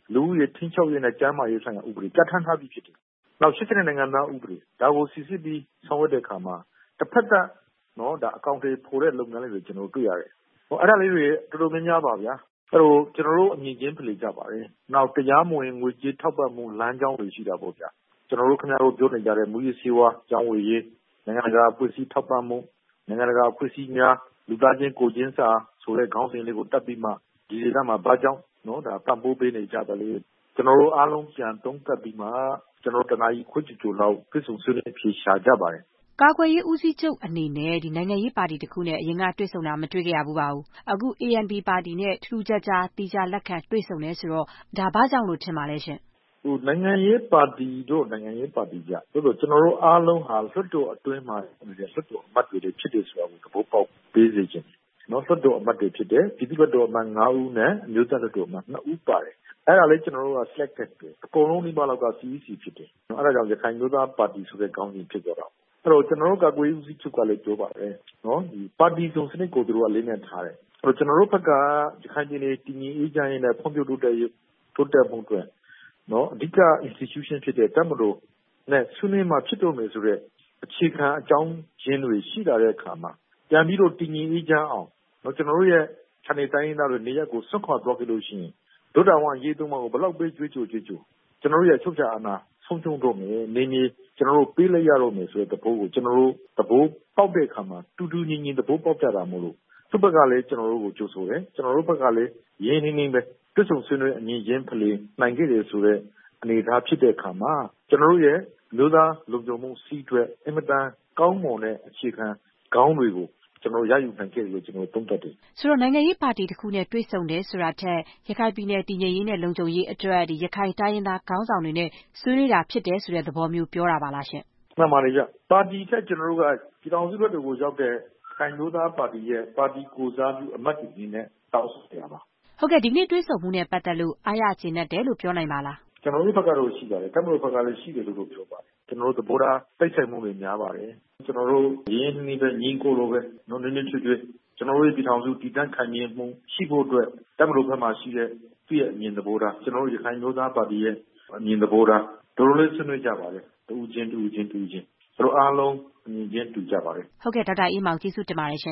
လူဦးရေထိန်းချုပ်ရေးနဲ့ကျန်းမာရေးဆိုင်ရာဥပဒေပြဋ္ဌာန်းထားပြီးဖြစ်တယ်။နောက်80နိုင်ငံသားဥပဒေဒါကိုစီစစ်ပြီးဆောင်ရွက်တဲ့အခါမှာတစ်ဖက်သက်နော်ဒါအကောင့်တွေဖော်တဲ့လုပ်ငန်းလေးတွေကျွန်တော်တွေ့ရတယ်။အဲ့ဒါလေးတွေတော်တော်များများပါဗျာ။အဲ့တော့ကျွန်တော်တို့အမြင်ချင်းဖလှယ်ကြပါတယ်။နောက်တရားမဝင်ငွေကြေးထောက်ပံ့မှုလမ်းကြောင်းတွေရှိတာပေါ့ဗျာ။ကျွန်တော်တို့ခင်ဗျားတို့ပြောနေကြတဲ့မူရည်စီဝါကြောင်းဝေရေးနိုင်ငံတကာအဖွဲ့အစည်းထောက်ပံ့မှုနိုင်ငံတကာအဖွဲ့အစည်းများလူသားချင်းကိုချင်းစာဆိုတဲ့ခေါင်းစဉ်လေးကိုတက်ပြီးမှဒီဒေသမှာဘာကြောင့်နော်ဒါပံ့ပိုးပေးနေကြတယ်လေကျွန်တော်တို့အားလုံးပြန်သုံးသပ်ပြီးမှကျွန်တော်တနာကြီးခွင့်ကြိုလောက်ပြည့်စုံဆွေးနွေးဖြေရှာကြပါတယ်ကာကွယ်ရေးဦးစီးချုပ်အနေနဲ့ဒီနိုင်ငံရေးပါတီတစ်ခုနဲ့အရင်ကတွေ့ဆုံတာမတွေ့ခဲ့ရဘူးပါဘူး။အခု ANP ပါတီနဲ့ထူးခြားခြားတီးခြားလက်ခံတွေ့ဆုံနေဆိုတော့ဒါဘာကြောင့်လို့ထင်ပါလဲရှင်။နိုင်ငံရေးပါတီတို့နိုင်ငံရေးပါတီကြ။ဆိုတော့ကျွန်တော်တို့အားလုံးဟာလွှတ်တော်အတွင်းမှာလွှတ်တော်အမတ်တွေဖြစ်တယ်ဆိုတာကိုသဘောပေါက်ပေးစေချင်တယ်။နော်လွှတ်တော်အမတ်တွေဖြစ်တယ်ပြည်သူ့လွှတ်တော်အမတ်9ဦးနဲ့အမျိုးသားလွှတ်တော်အမတ်2ဦးပါတယ်။အဲ့ဒါလေးကျွန်တော်တို့က selected ပဲ။အကုန်လုံးဒီမှာလောက်က CEC ဖြစ်တယ်။အဲ့ဒါကြောင့်ရခိုင်မျိုးသားပါတီဆိုတဲ့ခေါင်းစဉ်ဖြစ်သွားတာ။အဲ့တော့ကျွန်တော်တို့ကာကွယ်ရေးဦးစီးချုပ်ကလည်းပြောပါတယ်နော်ဒီပါတီစုံစနစ်ကိုသူတို့ကလေးနဲ့ထားတယ်။အဲ့တော့ကျွန်တော်တို့ဘက်ကရခိုင်ပြည်နယ်တည်ငြိမ်အေးချမ်းရေးနဲ့ဖွံ့ဖြိုးတိုးတက်မှုအတွက်နော်အဓိက institution ဖြစ်တဲ့တပ်မတော်နဲ့ဆွေးနွေးမှဖြစ်တော့မယ်ဆိုတဲ့အခြေခံအကြောင်းရင်းတွေရှိလာတဲ့အခါမှာပြန်ပြီးတော့တည်ငြိမ်အေးချမ်းအောင်နော်ကျွန်တော်တို့ရဲ့ခြံနေတိုင်းရင်းသားတွေနေရက်ကိုဆွတ်ခွာသွားကြလို့ရှိရင်ဒုတော်ဝန်ရေးသုံးပါကိုဘယ်လောက်ပဲကြွေးကြိုကျွန်တော်တို့ရဲ့ချုပ်ချာအာဏာဆုံးရှုံးတော့မယ်နေနေကျွန်တော်တို့ပေးလိုက်ရတော့မယ်ဆိုတဲ့သဘောကိုကျွန်တော်တို့သဘောပေါက်တဲ့အခါမှာတူတူညီညီသဘောပေါက်ကြတာမို့လို့သူ့ဘက်ကလည်းကျွန်တော်တို့ကိုကြိုးဆိုတယ်ကျွန်တော်တို့ဘက်ကလည်းရင်းနှီးနှီးပဲတွစ်ဆုံဆွေးနွေးအမြင်ချင်းဖလှယ်နိုင်ခဲ့တယ်ဆိုတဲ့အနေအထားဖြစ်တဲ့အခါမှာကျွန်တော်တို့ရဲ့လူသားလုံခြုံမှုစီးအတွက်အင်မတန်ကောင်းမွန်တဲ့အခြေခံခေါင်းတွေကိုကျွန်တော်ရယူနိုင်ခဲ့တယ်လို့ကျွန်တော်သုံးသပ်တယ်ဆိုတော့နိုင်ငံရေးပါတီတစ်ခုနဲ့တွေ့ဆုံတယ်ဆိုတာထက်ရခိုင်ပြည်နယ်တည်ငြိမ်ရေးနဲ့လုံခြုံရေးအတွက်ဒီရခိုင်တိုင်းရင်းသားခေါင်းဆောင်တွေနဲ့ဆွေးနွေးတာဖြစ်တယ်ဆိုတဲ့သဘောမျိုးပြောတာပါလားရှင်မှန်ပါတယ်ဗျပါတီထက်ကျွန်တော်တို့ကပြည်ထောင်စုဘက်ကိုရောက်တဲ့ခိုင်မျိုးသားပါတီရဲ့ပါတီကိုစားပြုအမတ်တွေအနေနဲ့တောင်းဆိုရပါဟုတ်ကဲ့ဒီနေ့တွေ့ဆုံမှုနဲ့ပတ်သက်လို့အားရကျေနပ်တယ်လို့ပြောနိုင်ပါလားကျွန်တော်တို့ဘက်ကတော့ရှိပါတယ်တပ်မတော်ဘက်ကလည်းရှိတယ်လို့ပြောပါတယ်ကျွန်တော်တို့သဘောထားတိတ်ဆိုင်မှုတွေများပါတယ်ကျွန်တော်တို့ရင်းနှီးပဲညီကိုလိုပဲနော်နည်းနည်းချွတ်ချွတ်ကျွန်တော်တို့ပြည်ထောင်စုတည်တံ့ခိုင်မြဲမှုရှိဖို့အတွက်တပ်မတော်ဘက်မှာရှိတဲ့သူ့ရဲ့အမြင်သဘောထားကျွန်တော်တို့ရခိုင်မျိုးသားပါတီရဲ့အမြင်သဘောထားတို့လည်းဆွေးနွေးကြပါတယ်တူချင်းတို့အားလုံးအမြင်ချင်းတူကြပါတယ်ဟုတ်ကဲ့ဒေါက်တာအေးမောင်ကျေးဇူးတင်ပါတယ်ရှင်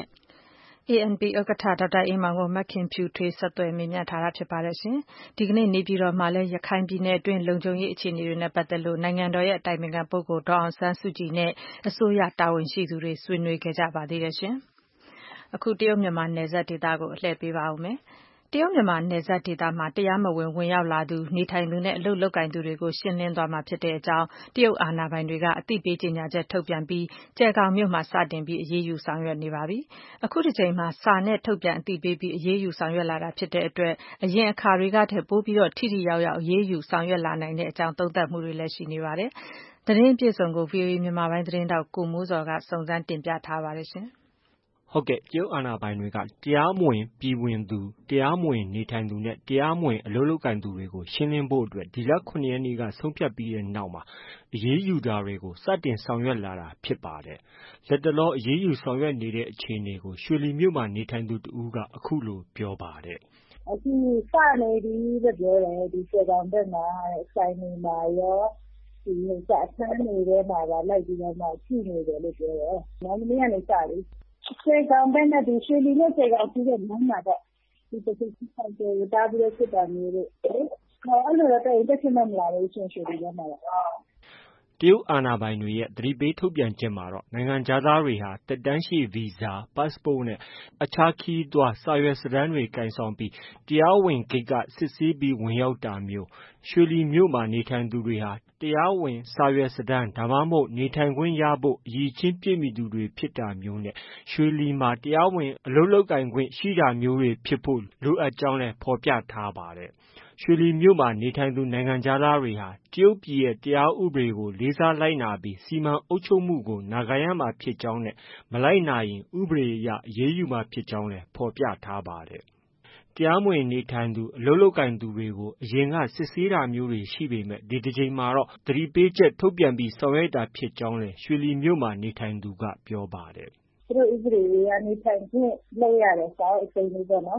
ANP ဥက္ကဋ္ဌဒေါက်တာအေးမောင်ကိုမခင်ဖြူထွေးဆက်သွယ်မေးမြန်းထားတာဖြစ်ပါတယ်ရှင်။ဒီကနေ့နေပြည်တော်မှာလည်းရခိုင်ပြည်နယ်အတွင်းလုံခြုံရေးအခြေအနေတွေနဲ့ပတ်သက်လို့နိုင်ငံတော်ရဲ့အတိုင်ပင်ခံပုဂ္ဂိုလ်ဒေါ်အောင်ဆန်းစုကြည်နဲ့အစိုးရတာဝန်ရှိသူတွေဆွေးနွေးခဲ့ကြပါသေးတယ်ရှင်။အခုတရုတ်မြန်မာနယ်စပ်ဒေသကိုအလှည့်ပေးပါဦးမယ်။တရုတ်မြန်မာနယ်စပ်ဒေသမှာတရားမဝင်ဝင်ရောက်လာသူနေထိုင်သူနဲ့အလုပ်လုပ်ကိုင်သူတွေကိုရှင်းလင်းသွားမှာဖြစ်တဲ့အကြောင်းတရုတ်အာဏာပိုင်တွေကအသိပေးကြေညာချက်ထုတ်ပြန်ပြီးကျယ်ဂေါင်မြို့မှာစတင်ပြီးအရေးယူဆောင်ရွက်နေပါပြီ။အခုတစ်ချိန်မှာစာနဲ့ထုတ်ပြန်အသိပေးပြီးအရေးယူဆောင်ရွက်လာတာဖြစ်တဲ့အတွက်အရင်အခါတွေကထက်ပိုပြီးတော့ထိထိရောက်ရောက်အရေးယူဆောင်ရွက်လာနိုင်တဲ့အကြောင်းသုံးသပ်မှုတွေလည်းရှိနေပါတယ်။သတင်းအပြည့်အစုံကို VOA မြန်မာပိုင်းသတင်းတောက်ကိုမိုးစော်ကစုံစမ်းတင်ပြထားပါတယ်ရှင်။ဟုတ်ကဲ့တရုတ်အာဏာပိုင်တွေကတရားမဝင်ပြည်ဝင်သူတရားမဝင်နေထိုင်သူနဲ့တရားမဝင်အလုပ်လုပ်ကိုင်သူတွေကိုရှင်းလင်းဖို့အတွက်ဒီလ9 ရက်နေ့ကဆုံးဖြတ်ပြီးတဲ့နောက်မှာအရေးယူတာတွေကိုစတင်ဆောင်ရွက်လာတာဖြစ်ပါတယ်။လက်တလောအရေးယူဆောင်ရွက်နေတဲ့အခြေအနေကိုရွှေလီမြို့မှာနေထိုင်သူတဦးကအခုလိုပြောပါတယ်။အခုစနေပြီလို့ပြောတယ်ဒီစေကောင်ဘက်မှာဆိုင်နေမှာရောဒီစာဆန်းနေတဲ့မှာပါလိုက်ပြီးတော့မှရှိနေတယ်လို့ပြောတယ်။နောက်နေ့ကနေစပြီစေကောင်ဘက်နဲ့ဒီရွှေလီနဲ့စေကောင်ပြီးတဲ့နောက်မှာတော့ဒီတစ်ခုဆောင်ကြတာပြီးတော့စစ်တာမျိုးတွေအဲ့လိုတော့တက်ချင်မှမလာလို့ရှင်ရွှေလီထဲမှာတရုတ်အာဏာပိုင်တွေရဲ့သတိပေးထုတ်ပြန်ချက်မှာတော့နိုင်ငံခြားသားတွေဟာသက်တမ်းရှိဗီဇာ၊ပတ်စပို့နဲ့အခြားခရီးသွားစာရွက်စာတမ်းတွေကိုင်ဆောင်ပြီးတရားဝင်ဂိတ်ကစစ်ဆေးပြီးဝင်ရောက်တာမျိုး၊ရွှေလီမြို့မှာနေထိုင်သူတွေဟာတရားဝင်စာရွက်စာတမ်းဒါမှမဟုတ်နေထိုင်ခွင့်ရဖို့အရည်အချင်းပြည့်မီသူတွေဖြစ်တာမျိုးနဲ့ရွှေလီမှာတရားဝင်အလုပ်လုပ်ကိုင်ခွင့်ရှိတာမျိုးတွေဖြစ်ဖို့လိုအပ်ကြောင်းလည်းဖော်ပြထားပါတယ်။ရွှေလီမြို့မှာနေထိုင်သူနိုင်ငံခြားသားတွေဟာတရုတ်ပြည်ရဲ့တရားဥပဒေကိုလေးစားလိုက်နာပြီးစီမံအုပ်ချုပ်မှုကိုနာခံရမှာဖြစ်ကြောင်းနဲ့မလိုက်နာရင်ဥပဒေအရအရေးယူမှာဖြစ်ကြောင်းလည်းဖော်ပြထားပါတယ်။တရားမဝင်နေထိုင်သူအလုပ်လုပ်ကိုင်သူတွေကိုအရင်ကစစ်ဆေးတာမျိုးတွေရှိပေမဲ့ဒီတစ်ချိန်မှာတော့သတိပေးချက်ထုတ်ပြန်ပြီးဆောင်ရွက်တာဖြစ်ကြောင်းလည်းရွှေလီမြို့မှာနေထိုင်သူကပြောပါတယ်။သူတို့ဥပဒေတွေကနေထိုင်ခွင့်လုပ်ရတယ်စာအုပ်အစိမ်းလေးပေါ့နော်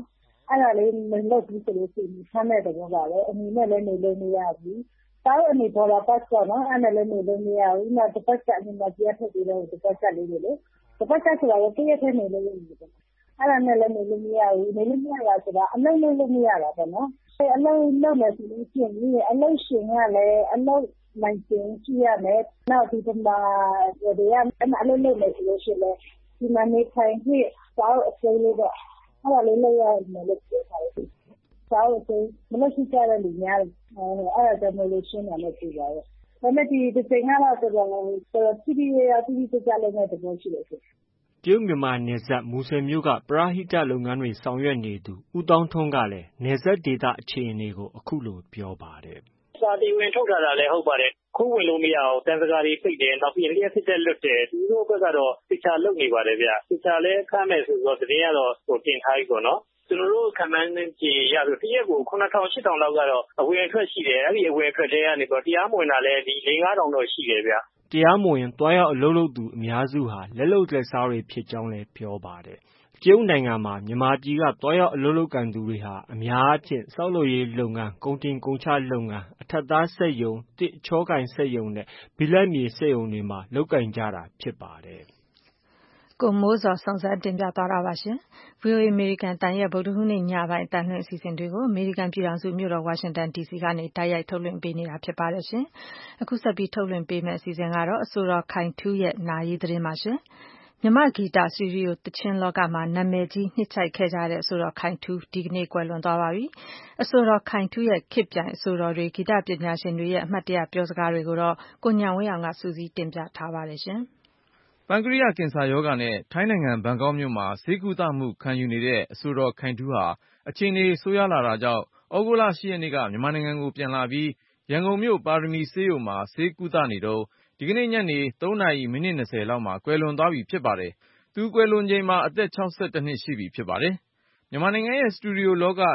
အဲ့ဒါလေးမလုပ်ဘူးဆိုလို့ရှိရင်ဆမ်းတဲ့သဘောပါပဲအမိနဲ့လည်းနေလို့မရဘူးတောက်အနေပေါ်လာပတ်တော့နော်အဲ့ဒါလည်းနေလို့မရဘူးနောက်တစ်ပတ်ကအမြင်မပြတ်ထည့်ပြီးတော့တစ်ပတ်ကလေးတွေလေတစ်ပတ်ကဆိုတာလည်းတရက်ထဲနေလို့ရတယ်အဲ့ဒါနဲ့လည်းနေလို့မရဘူးနေလို့မရတာဆိုတာအလုံးလုံးလို့မရတာပေါ့နော်အလုံးလုံးလည်းဆိုလို့ရှိရင်အလုံးရှင်ကလည်းအလုံးနိုင်ကျင်ကြည့်ရမယ်နောက်ဒီမှာတွေကအလုံးလုံးလည်းဆိုလို့ရှိရင်ဒီမှာနေထိုင်ပြီးတောက်အစိမ်းလေးတော့အဲ့ဒါလေးလောက်ရမယ်လို့ပြောထားတယ်တောက်အစိမ်းမလို့ရှိကြတဲ့လူများအဲ့ဒါကြောင့်မလို့ရှင်းတယ်လို့ပြောပါတယ်ဒါပေမဲ့ဒီချိန်ကတော့တော်တော်ပြည်ပြည်ကြလည်းနဲ့တဘောရှိတယ်ဆိုတရုတ်မြန်မာနယ်စပ်မူဆယ်မြို့ကပရဟိတလုပ်ငန်းတွေဆောင်ရွက်နေသူဦးသောင်းထွန်းကလည်းနယ်စပ်ဒေသအခြေအနေကိုအခုလိုပြောပါတယ်စာတီဝင်ထုတ်ထားတာလည်းဟုတ်ပါတယ်ခိုးဝင်လို့မရအောင်တန်စကားတွေပိတ်တယ်နောက်ပြီးလျှက်စစ်တက်လွတ်တယ်သူတို့ဘက်ကတော့တခြားလုပ်နေပါတယ်ဗျတခြားလည်းခမ်းမယ်ဆိုတော့တကယ်ကတော့တင်ထားပြီပေါ့နော်ကျွန်တော်တို့ခံမှန်းကြည့်ရဆိုတရက်ကို9000 8000လောက်ကတော့အဝင်အထွက်ရှိတယ်အဲ့ဒီအဝင်အထွက်တွေကနေပေါ့တရားမဝင်တာလည်းဒီ 4-5000 တော့ရှိတယ်ဗျတရားမဝင်သွားရောက်အလုပ်လုပ်သူအများစုဟာလက်လုပ်လက်စားတွေဖြစ်ကြောင်းလည်းပြောပါတယ်တရုတ်နိုင်ငံမှာမြန်မာပြည်ကသွားရောက်အလုပ်လုပ်ကိုင်သူတွေဟာအများအားဖြင့်ဆောက်လုပ်ရေးလုပ်ငန်း၊ကုန်တင်ကုန်ချလုပ်ငန်း၊အထပ်သားစက်ရုံ၊သစ်ချောကိုင်စက်ရုံနဲ့ဘိလပ်မြေစက်ရုံတွေမှာလုပ်ကိုင်ကြတာဖြစ်ပါတယ်။ကိုမိုးဇော်စုံစမ်းတင်ပြသွားတာပါရှင်။ VOA အမေရိကန်အသံရဲ့ဗုဒ္ဓဟူးနေ့ညပိုင်းအသံလွှင့်အစီအစဉ်တွေကိုအမေရိကန်ပြည်ထောင်စုမြို့တော်ဝါရှင်တန် DC ကနေတိုက်ရိုက်ထုတ်လွှင့်ပေးနေတာဖြစ်ပါတယ်ရှင်။အခုဆက်ပြီးထုတ်လွှင့်ပေးမယ့်အစီအစဉ်ကတော့အဆိုတော်ခိုင်ထူးရဲ့နာရီသတင်းပါရှင်။မြန်မာ့ဂီတစတူဒီယိုသီချင်းလောကမှာနာမည်ကြီးနှစ်ခြိုက်ခဲ့ကြတဲ့အဆိုတော်ခိုင်ထူးဒီကနေ့ကွယ်လွန်သွားပါပြီ။အဆိုတော်ခိုင်ထူးရဲ့ခေတ်ပြိုင်အဆိုတော်တွေဂီတပညာရှင်တွေရဲ့အမှတ်တရပြောစကားတွေကိုတော့ကိုဉာဏ်ဝင်းအောင်ကစူးစီးတင်ပြထားပါတယ်ရှင်။ပန်ကရိယကင်ဆာရောဂါနဲ့ထိုင်းနိုင်ငံဘန်ကောက်မြို့မှာဆေးကုသမှုခံယူနေတဲ့အဆိုတော်ခိုင်ထူးဟာအခြေအနေဆိုးရွားလာတာကြောင့်ဩဂုတ်လ 8 ရက်နေ့ကမြန်မာနိုင်ငံကိုပြန်လာပြီးရန်ကုန်မြို့ပါရမီဆေးရုံမှာဆေးကုသနေတော့ဒီကနေ့ညနေ 3 နာရီမိနစ် 20 လောက်မှာကွယ်လွန်သွားပြီဖြစ်ပါတယ်။သူကွယ်လွန်ချိန်မှာအသက် 61 နှစ်ရှိပြီဖြစ်ပါတယ်။မြန်မာနိုင်ငံရဲ့စတူဒီယိုလောက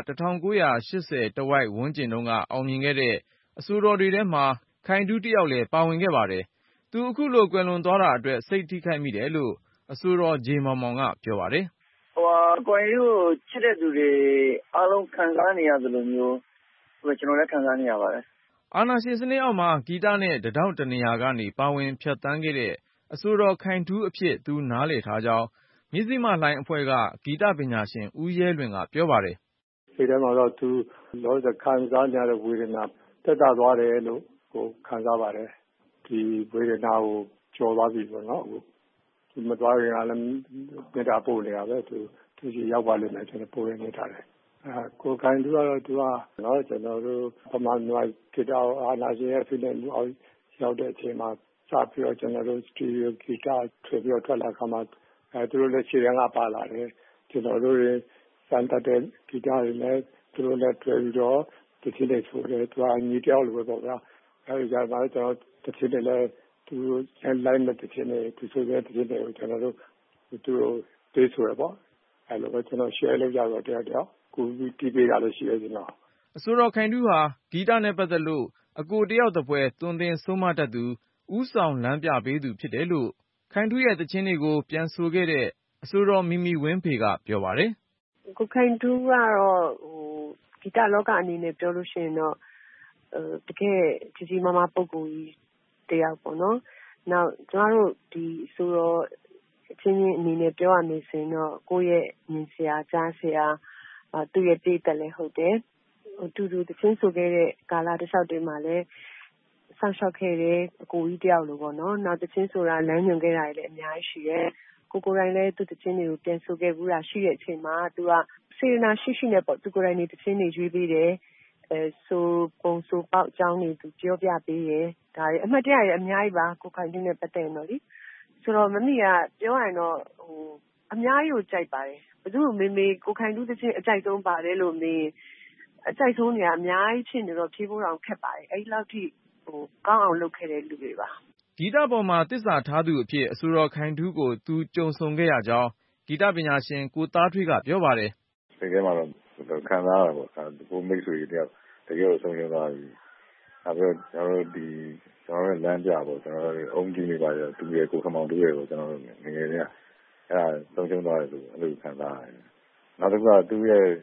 1980တဝိုက်ဝန်းကျင်တုန်းကအောင်မြင်ခဲ့တဲ့အဆိုတော်တွေထဲမှာခိုင်ထူးတယောက်လည်းပါဝင်ခဲ့ပါတယ်။သူအခုလိုကွယ်လွန်သွားတာအတွက်စိတ်ထိခိုက်မိတယ်လို့အဆိုတော်ဂျေမောင်မောင်ကပြောပါတယ်။ကိုင်ရိုးချစ်တဲ့သူတွေအားလုံးခံစားနေရသလိုမျိုးကျွန်တော်လည်းခံစားနေရပါတယ်။အာဏာရှင်စနစ်အောက်မှာဂီတနဲ့တထောက်တနေရာကနေပါဝင်ဖြတ်သန်းခဲ့တဲ့အဆိုတော်ခိုင်ထူးအဖြစ်သူနားလည်ထားကြောင်းမြစ်စိမလှိုင်းအဖွဲ့ကဂီတပညာရှင်ဦးရဲလွင်ကပြောပါတယ်။ဒီထဲမှာတော့သူလောဆယ်ခံစားနေရတဲ့ဝေဒနာတက်တာသွားတယ်လို့ကိုခံစားပါတယ်။ဒီဝေဒနာကိုကျော်သွားပြီပေါ့နော်။သူမသွားရင်လည်းမေတ္တာပို့နေရပဲသူကြီးရောက်ပါလိမ့်မယ်ကျွန်တော်ပို့ရနေထားတယ်။ကိုခိုင်ထူးကတော့သူကနော်ကျွန်တော်တို့ပမာမျိုးဂီတအာနာရှင်ရဲ့ဖိနေမှုအောင်ရောက်တဲ့အချိန်မှာစပြီးတော့ကျွန်တော်တို့စတူဒီယိုဂီတထွက်ပြီးတော့ထွက်လာခါမှာသူတို့လည်းခြေရန်ကပါလာတယ်ကျွန်တော်တို့စံတတဲ့ဂီတတွေနဲ့သူတို့လည်းတွေ့ပြီးတော့တချို့တွေဆိုတယ်သူကညီတယောက်လိုပဲပေါ့ဗျာအဲဒီကြမှာကျွန်တော်တချို့တွေလည်းသူလိုင်းနဲ့တချို့တွေသူဆိုတဲ့တချို့တွေကိုကျွန်တော်တို့သူတွေဆိုရပေါ့အဲလိုပဲကျွန်တော် share လုပ်ကြတော့တယောက်ကိုတီးပေးတာလည်းရှိရကျွန်တော်အဆိုတော်ခိုင်ထူးဟာဂီတနဲ့ပတ်သက်လို့အကိုတယောက်တစ်ပွဲသွန်သင်ဆုံးမတတ်သူဥဆောင်လမ်းပြပေးသူဖြစ်တယ်လို့ခိုင်ထူးရဲ့သချင်းတွေကိုပြန်ဆိုခဲ့တဲ့အဆိုတော်မီမီဝင်းဖေကပြောပါတယ်။ကိုခိုင်ထူးကတော့ဂီတလောကအနေနဲ့ပြောလို့ရှိရင်တော့တကယ်ကြီးကြီးမားမားပုဂ္ဂိုလ်ကြီးတယောက်ပေါ့နော်။နောက်ကျမတို့ဒီအဆိုတော်အချင်းချင်းအနေနဲ့ပြောရမယ်ဆိုရင်တော့ကိုယ့်ရဲ့မြင်စရာကြားစရာသူ့ရဲ့ပြည့်တက်လည်းဟုတ်တယ်။တူတူသချင်းဆိုခဲ့တဲ့ကာလတစ်လျှောက်တည်းမှာလည်းဆောက်ရှောက်ခဲ့တယ်အကိုကြီးတယောက်လိုပေါ့နော်နောက်သချင်းဆိုတာလမ်းညွှန်ခဲ့တာလည်းအများကြီးရှိတယ်ကိုယ်တိုင်လည်းသူသချင်းတွေကိုပြန်ဆိုခဲ့ဘူးတာရှိတဲ့အချိန်မှာသူကစေတနာရှိနဲ့ပေါ့သူကိုယ်တိုင်နေသချင်းတွေရွေးပေးတယ်ဆိုပုံဆိုပေါက်အကြောင်းတွေသူပြောပြပေးတယ်ဒါတွေအမှတ်တရတွေအများကြီးပါကိုခိုင်ထူးနဲ့ပတ်သက်ရင်တော့လေဆိုတော့မမီကပြောရရင်တော့အများကြီးကိုကြိုက်ပါတယ်ဘယ်သူမေကိုခိုင်ထူးသချင်းအကြိုက်ဆုံးပါတယ်လို့မေအကြိုက်ဆုံးနေအများကြီးဖြစ်နေတော့ဖြေဖို့တော့ခက်ပါတယ်အဲ့လောက်ထိကောင်းအောင်လုပ်ခဲ့တဲ့လူတွေပါဂီတပေါ်မှာသစ္စာထားသူအဖြစ်အဆိုတော်ခိုင်ထူးကိုသူကြုံဆုံခဲ့ရကြောင်းဂီတပညာရှင်ကိုသားထွေးကပြောပါတယ်စိတ်ထဲမှာတော့ခံစားရတာပေါ့ကိုမိတ်ဆွေတယောက်တကယ်ကိုဆုံးရှုံးသွားပြီနောက်ပြီးကျွန်တော်တို့လမ်းပြပေါ့ကျွန်တော်တို့အုံးကြီးနေပါရောသူရဲ့ကိုခမောင်တူရဲ့ကိုကျွန်တော်တို့ငယ်ငယ်လေးကအဲ့ဒါဆုံးရှုံးသွားတယ်လို့အဲ့လိုခံစားရတယ်နောက်တစ်ခုကသူ့ရဲ့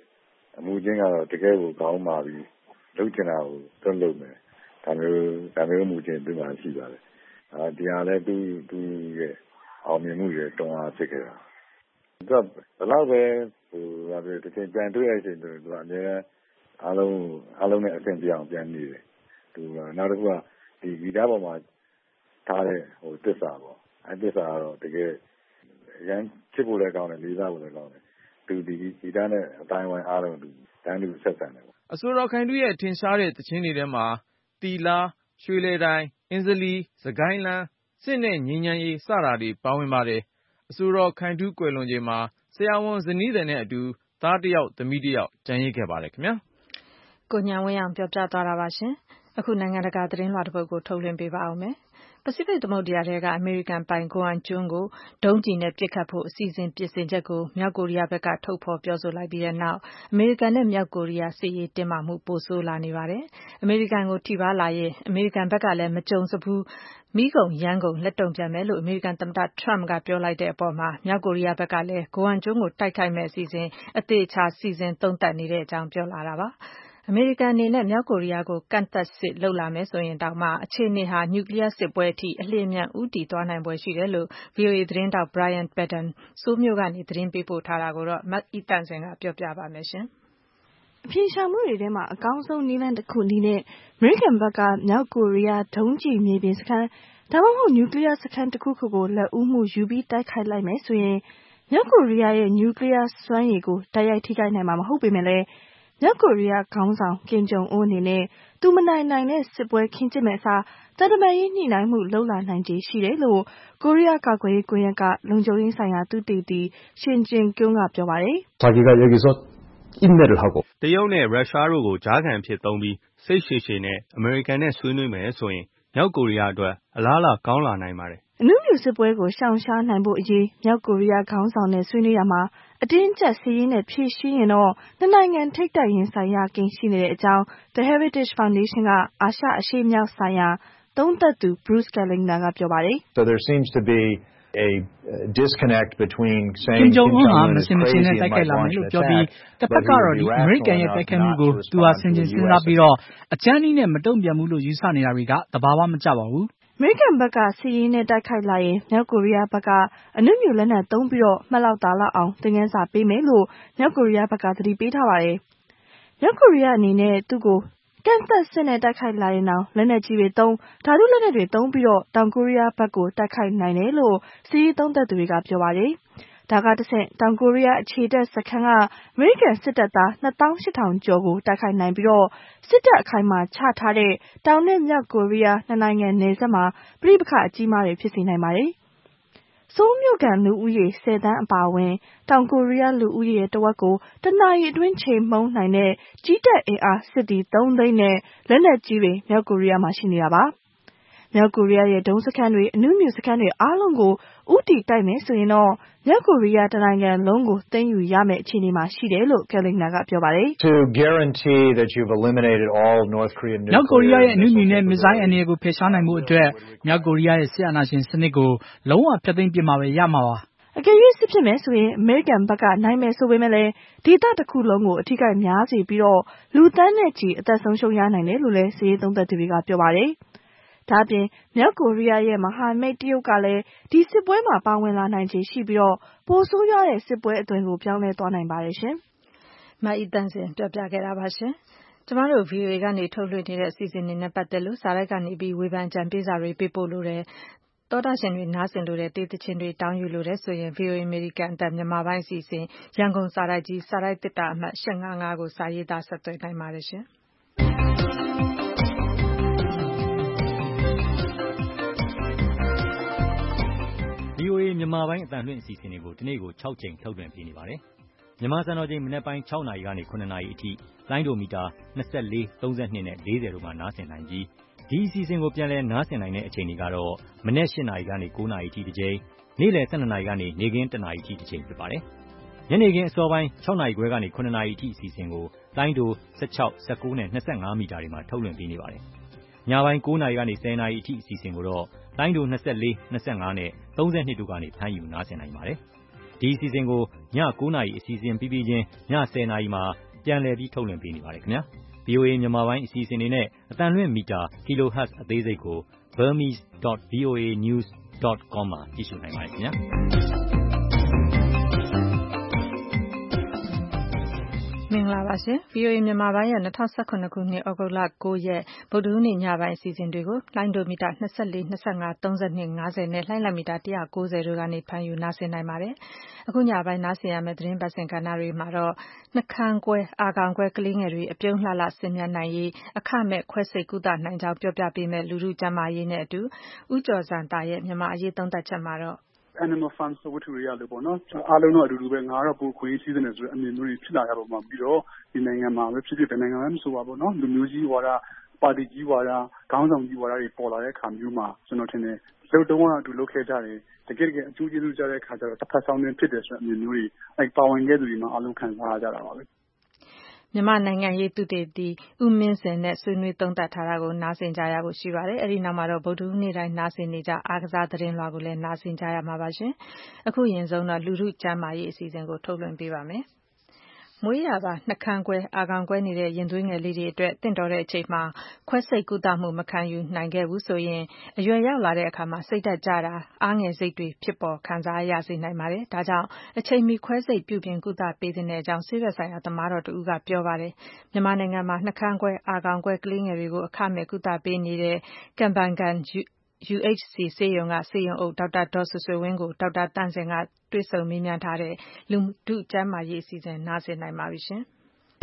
အမှုချင်းကတော့တကယ်ကိုကောင်းပါပြီလုပ်ချင်တာကိုတွန်းလုပ်မယ်ဒါမျိုးအမှုချင်းဒီမှာရှိပါတယ်ဒီဟာလည်းသူ့ရဲ့အောင်မြင်မှုရဲ့တွန်းအားဖြစ်ခဲ့တာသူကဘယ်လောက်ပဲတစ်ချိန်ပြန်တွေ့ရတဲ့အချိန်သူကအများအားလုံးနဲ့အဆင်ပြေအောင်ပြန်နေတယ်သူကနောက်တစ်ခုကဒီဂီတပေါ်မှာထားတဲ့သစ္စာပေါ့သစ္စာကတော့တကယ်အရင်ချစ်ဖို့လည်းကောင်းတယ်လေးစားဖို့လည်းကောင်းတယ်သူဒီဂီတနဲ့အတိုင်းဝိုင်းအားလုံးသူတန်းတူဆက်ဆံတယ်ပေါ့အဆိုတော်ခိုင်တုရဲ့ထင်ရှားတဲ့သီချင်းတွေထဲမှာတီလာရွှေလဲတိုင်းအင်းစလီစကိုင်းလန်းစစ်နဲ့ငြိမ်းချမ်းရေးစတာတွေပါဝင်ပါတယ်အဆိုတော်ခိုင်တုကွယ်လွန်ချိန်မှာဆရာဝန်ဇနီးသည်နဲ့အတူသားတစ်ယောက်သမီးတစ်ယောက်ကျန်ရစ်ခဲ့ပါတယ်ခင်ဗျာကိုဉာဏ်ဝင်းအောင်ပြောပြသွားတာပါရှင်အခုနိုင်ငံတကာသတင်းလွှာတစ်ပုဒ်ကိုထုတ်လွှင့်ပေးပါအောင်မယ်ပစိဖိတ်သမုဒ္ဒရာထဲကအမေရိကန်ပိုင်ဂွမ်ကျွန်းကိုဒုံးကျည်နဲ့ပစ်ခတ်ဖို့အစီအစဉ်ပြင်ဆင်ချက်ကိုမြောက်ကိုရီးယားဘက်ကထုတ်ဖော်ပြောဆိုလိုက်ပြီးတဲ့နောက်အမေရိကန်နဲ့မြောက်ကိုရီးယားစစ်ရေးတင်းမာမှုပိုဆိုးလာနေပါတယ်အမေရိကန်ကိုထိပါလာရင်အမေရိကန်ဘက်ကလည်းမကြုံစဘူးမိကုန်ရမ်းကုန်လက်တုံပြန်မယ်လို့အမေရိကန်သမ္မတထရမ့်ကပြောလိုက်တဲ့အပေါ်မှာမြောက်ကိုရီးယားဘက်ကလည်းဂွမ်ကျွန်းကိုတိုက်ခိုက်မဲ့အစီအစဉ်အသေးချာစီစဉ်သုံးသပ်နေတဲ့အကြောင်းပြောလာတာပါအမေရိကန်အနေနဲ့မြောက်ကိုရီးယားကိုကန့်သတ်စစ်လုပ်လာမယ်ဆိုရင်တောင်မှအခြေအနေဟာနျူကလ িয়ার စစ်ပွဲအထိအလျင်အမြန်ဦးတည်သွားနိုင်ပွဲရှိတယ်လို့ VOA သတင်းတောက် Brian Padden ဆိုးလ်မြို့ကနေသတင်းပေးပို့ထားတာကိုတော့မတ်အီတန့်စင်ကပြောပြပါမယ်ရှင်အပြေရှာမှုတွေထဲမှာအကောင်းဆုံးနည်းလမ်းတစ်ခုအနေနဲ့အမေရိကန်ဘက်ကမြောက်ကိုရီးယားဒုံးကျည်မြေပြင်စခန်းဒါမှမဟုတ်နျူကလ িয়ার စခန်းတစ်ခုခုကိုလက်ဦးမှုယူပြီးတိုက်ခိုက်လိုက်မယ်ဆိုရင်မြောက်ကိုရီးယားရဲ့နျူကလ িয়ার စွမ်းရည်ကိုတိုက်ရိုက်ထိခိုက်နိုင်မှာမဟုတ်ပေမဲ့လည်းမြောက်ကိုရီးယားခေါင်းဆောင်ကင်ဂျုံအွန်းအနေနဲ့သူမနိုင်နိုင်တဲ့စစ်ပွဲခင်းကျစ်မဲ့အစားတန်တမာရေးညှိနှိုင်းမှုလုပ်လာနိုင်ခြေရှိတယ်လို့ကိုရီးယားကာကွယ်ရေးကွန်ရက်ကလုံခြုံရေးဆိုင်ရာသုတေသီရှင်ဂျင်ကျုံးကပြောပါတယ်။자기가 여기서 인내를 하고တရုတ်နဲ့ရုရှားတို့ကိုကြားခံဖြစ်သုံးပြီးစိတ်ရှည်ရှည်နဲ့အမေရိကန်နဲ့ဆွေးနွေးမယ်ဆိုရင်မြောက်ကိုရီးယားအတွက်အလားအလာကောင်းလာနိုင်ပါတယ်။အနုမြူစစ်ပွဲကိုရှောင်ရှားနိုင်ဖို့အရေးမြောက်ကိုရီးယားခေါင်းဆောင်နဲ့ဆွေးနွေးရမှာအတင်းကျပ်စီးရင်နဲ့ဖြည့်ရှင်းရင်တော့နှစ်နိုင်ငံထိပ်တိုက်ရင်ဆိုင်ရကိန်းရှိနေတဲ့အကြောင်း The Heritage Foundation ကအာရှအရှေ့မြောက်ဆိုင်ရာသုံးသပ်သူ Bruce Gallagher ကပြောပါတယ်။ So there seems to be a disconnect between saying Kim Jong Un ဟာမစင်မချင်းနဲ့တိုက်ခိုက်လာမယ်လို့ပြောပြီးတစ်ဖက်ကတော့ဒီအမေရိကန်ရဲ့တိုက်ခိုက်မှုကိုသူဟာဆင်ခြင်စဉ်းစားပြီးတော့အကြမ်းနည်းနဲ့မတုံ့ပြန်ဘူးလို့ယူဆနေတာတွေကသဘာဝမကျပါဘူးအမေရိကန်ဘက်ကစစ်ရေးနဲ့တိုက်ခိုက်လာရင်မြောက်ကိုရီးယားဘက်ကအနုမြူလက်နက်သုံးပြီးတော့မှတ်လောက်တာလောက်အောင်သင်ခန်းစာပေးမယ်လို့မြောက်ကိုရီးယားဘက်ကသတိပေးထားပါတယ်။မြောက်ကိုရီးယားအနေနဲ့သူ့ကိုကန့်သက်စစ်နဲ့တိုက်ခိုက်လာရင်တော့လက်နက်ကြီးတွေသုံးဓာတုလက်နက်တွေသုံးပြီးတော့တောင်ကိုရီးယားဘက်ကိုတိုက်ခိုက်နိုင်တယ်လို့စစ်ရေးသုံးသပ်သူတွေကပြောပါတယ်။ဒါကတဆင့်တောင်ကိုရီးယားအခြေတက်စခန်းကအမေရိကန်စစ်တပ်သား 28,000 ကျော်ကိုတိုက်ခိုက်နိုင်ပြီးတော့စစ်တပ်အခိုင်အမာချထားတဲ့တောင်နဲ့မြောက်ကိုရီးယားနှစ်နိုင်ငံနယ်စပ်မှာပြိပခအကြီးမားတွေဖြစ်စေနိုင်ပါတယ်။ဆိုးလ်မြို့ကန်လူဦးရေ10 သန်းအပါအဝင်တောင်ကိုရီးယားလူဦးရေရဲ့တဝက်ကိုတနာရီအတွင်းချိန်မှုန်းနိုင်တဲ့ကြီးတပ်အင်အားစစ်သည်3 သိန်းနဲ့လက်နက်ကြီးတွေမြောက်ကိုရီးယားမှာရှိနေတာပါ။မြောက်ကိုရီးယားရဲ့ဒုံးစခန်းတွေအနုမြူစခန်းတွေအားလုံးကိုဦးတည်တိုက်မယ်ဆိုရင်တော့မြောက်ကိုရီးယားတနိုင်ငံလုံးကိုသိမ်းယူရမယ့်အခြေအနေမှာရှိတယ်လို့ Gallagher ကပြောပါတယ်။ To guarantee that you've eliminated all North Korean nuclear မြောက်ကိုရီးယားရဲ့အနုမြူနဲ့မစ်ဇိုင်းအန္တရာယ်ကိုဖယ်ရှားနိုင်မှုအတွက်မြောက်ကိုရီးယားရဲ့စစ်အာဏာရှင်စနစ်ကိုလုံးဝဖျက်သိမ်းပစ်မှာပဲရမှာပါ။အကယ်၍စစ်ဖြစ်မယ်ဆိုရင်အမေရိကန်ဘက်ကနိုင်မယ်ဆိုပေမဲ့လည်းဒေသတစ်ခုလုံးကိုအထိခိုက်များစေပြီးတော့လူသန်းနဲ့ချီအသက်ဆုံးရှုံးရနိုင်တယ်လို့လည်းစစ်ရေးသုံးသပ်သူတွေကပြောပါတယ်။ဒါ့အပြင်မြောက်ကိုရီးယားရဲ့မဟာမိတ်တရုတ်ကလည်းဒီစစ်ပွဲမှာပါဝင်လာနိုင်ခြေရှိပြီးတော့ပိုဆိုးရွားတဲ့စစ်ပွဲအသွင်ကိုပြောင်းလဲသွားနိုင်ပါတယ်ရှင်။မအီတန့်စင်ပြောပြခဲ့တာပါရှင်။ကျမတို့ VOA ကနေထုတ်လွှင့်နေတဲ့အစီအစဉ်တွေနဲ့ပတ်သက်လို့စာရိုက်ကနေပြီးဝေဖန်ကြံပေးစာတွေပေးပို့လို့တယ်။သောတာရှင်တွေနားဆင်လို့တဲ့တေးသချင်းတွေတောင်းယူလို့တဲ့ဆိုရင် VOA American အတန်မြန်မာပိုင်းအစီအစဉ်ရန်ကုန်စာရိုက်ကြီးစာရိုက်တစ်တာအမှတ်855ကိုစာရေးသားဆက်သွယ်နိုင်ပါတယ်ရှင်။ VOA မြန်မာပိုင်းအတန်လွှင့်အစီအစဉ်တွေကိုဒီနေ့ကို6ကြိမ်ထုတ်လွှင့်ပေးနေပါတယ်။မြန်မာစံတော်ချိန်မနက်ပိုင်း6နာရီကနေ9နာရီအထိလိုင်းဒိုမီတာ24 32နဲ့40တို့မှာနားဆင်နိုင်ပြီးဒီအစီအစဉ်ကိုပြန်လည်နားဆင်နိုင်တဲ့အချိန်တွေကတော့မနက်8နာရီကနေ9နာရီအထိတစ်ကြိမ်နေ့လယ်12နာရီကနေနေ့ခင်း1နာရီအထိတစ်ကြိမ်ဖြစ်ပါတယ်။ညနေခင်းအစောပိုင်း6နာရီခွဲကနေ9နာရီအထိအစီအစဉ်ကိုလိုင်းဒို16 19နဲ့25မီတာတွေမှာထုတ်လွှင့်ပေးနေပါတယ်။ညပိုင်း9နာရီကနေ10နာရီအထိအစီအစဉ်ကိုတော့လိုင်းဒို24 25နဲ့32တို့ကနေဖမ်းယူနားဆင်နိုင်ပါတယ်။ဒီအစီအစဉ်ကိုည9နာရီအစီအစဉ်ပြီးပြီးချင်းည10နာရီမှာပြန်လည်ပြီးထုတ်လွှင့်ပေးနေပါတယ်ခင်ဗျာ။ VOA မြန်မာပိုင်းအစီအစဉ်တွေနဲ့အသံလွှင့်မီတာ kilohertz အသေးစိတ်ကို burmese.voanews.com မှာကြည့်ရှုနိုင်ပါတယ်ခင်ဗျာ။မင်္ဂလာပါရှင်။ VOA မြန်မာပိုင်းရဲ့2019ခုနှစ် ဩဂုတ်လ9ရက်ဗုဒ္ဓဟူးနေ့ညပိုင်းအစီအစဉ်တွေကိုလိုင်းဒိုမီတာ24, 25, 32, 50နဲ့လှိုင်းလံမီတာ190တို့ကနေဖမ်းယူနားဆင်နိုင်ပါတယ်။အခုညပိုင်းနားဆင်ရမယ့်သတင်းပတ်စဉ်ကဏ္ဍတွေမှာတော့နှာခမ်းကွဲအာခေါင်ကွဲကလေးငယ်တွေအပြုံးလှလှဆင်မြတ်နိုင်ရေးအခမဲ့ခွဲစိတ်ကုသနိုင်ကြောင်းပြောပြပေးမယ့်လူထုကျန်းမာရေးနဲ့အတူဦးကျော်ဇံသာရဲ့မြန်မာအရေးသုံးသပ်ချက်မှာတော့ Animal Farm ဆိုဝတ္ထုတွေကလို့ပေါ့နော်အားလုံးတော့အတူတူပဲငါတော့ပိုခွင့်ရှိတဲ့ဆိုတဲ့အမြင်မျိုးတွေဖြစ်လာရတော့မှပြီးတော့ဒီနိုင်ငံမှာပဲဖြစ်ဖြစ်တဲ့နိုင်ငံမှာမဆိုပါဘူးနော်လူမျိုးကြီးဝါဒပါတီကြီးဝါဒခေါင်းဆောင်ကြီးဝါဒတွေပေါ်လာတဲ့အခါမျိုးမှာကျွန်တော်ထင်တယ်လုံတုံးကအတူလုပ်ခဲ့ကြတယ်တကယ်အကျိုးကျေးဇူးကြတဲ့အခါကျတော့တစ်ဖက်ဆောင်နေဖြစ်တယ်ဆိုတဲ့အမြင်မျိုးတွေပါဝင်ခဲ့သူတွေမှာအားလုံးခံစားရကြတာပါပဲမြန်မာနိုင်ငံရေးသုတေသီဦးမင်းစင်နဲ့ဆွေးနွေးသုံးသပ်ထားတာကိုနားဆင်ကြရဖို့ရှိပါတယ်။အဲဒီနောက်မှာတော့ဗုဒ္ဓဟူးနေ့တိုင်းနားဆင်နေကြအားကစားသတင်းလွှာကိုလည်းနားဆင်ကြရမှာပါရှင်။အခုရင်ဆုံးတော့လူထုကျန်းမာရေးအစီအစဉ်ကိုထုတ်လွှင့်ပေးပါမယ်။မွေးရာပါနှာခမ်းကွဲအာခေါင်ကွဲနေတဲ့ရင်သွေးငယ်လေးတွေအတွက်တင့်တော်တဲ့အချိန်မှာခွဲစိတ်ကုသမှုမခံယူနိုင်ခဲ့ဘူးဆိုရင်အရွယ်ရောက်လာတဲ့အခါမှာစိတ်ဓာတ်ကျတာအားငယ်စိတ်တွေဖြစ်ပေါ်ခံစားရစေနိုင်ပါတယ်။ဒါကြောင့်အချိန်မီခွဲစိတ်ပြုပြင်ကုသပေးသင့်တဲ့အကြောင်းဆေးဘက်ဆိုင်ရာသမားတော်တဦးကပြောပါတယ်။မြန်မာနိုင်ငံမှာနှာခမ်းကွဲအာခေါင်ကွဲကလေးငယ်တွေကိုအခမဲ့ကုသပေးနေတဲ့ကမ်ဘန်ကန်UHC ဆေးရုံကဆေးရုံအုပ်ဒေါက်တာဒေါ်ဆွေဆွေဝင်းကိုဒေါက်တာတန့်စင်ကတွေ့ဆုံမေးမြန်းထားတဲ့လူထုကျန်းမာရေးအစီအစဉ်နားဆင်နိုင်ပါပြီရှင်။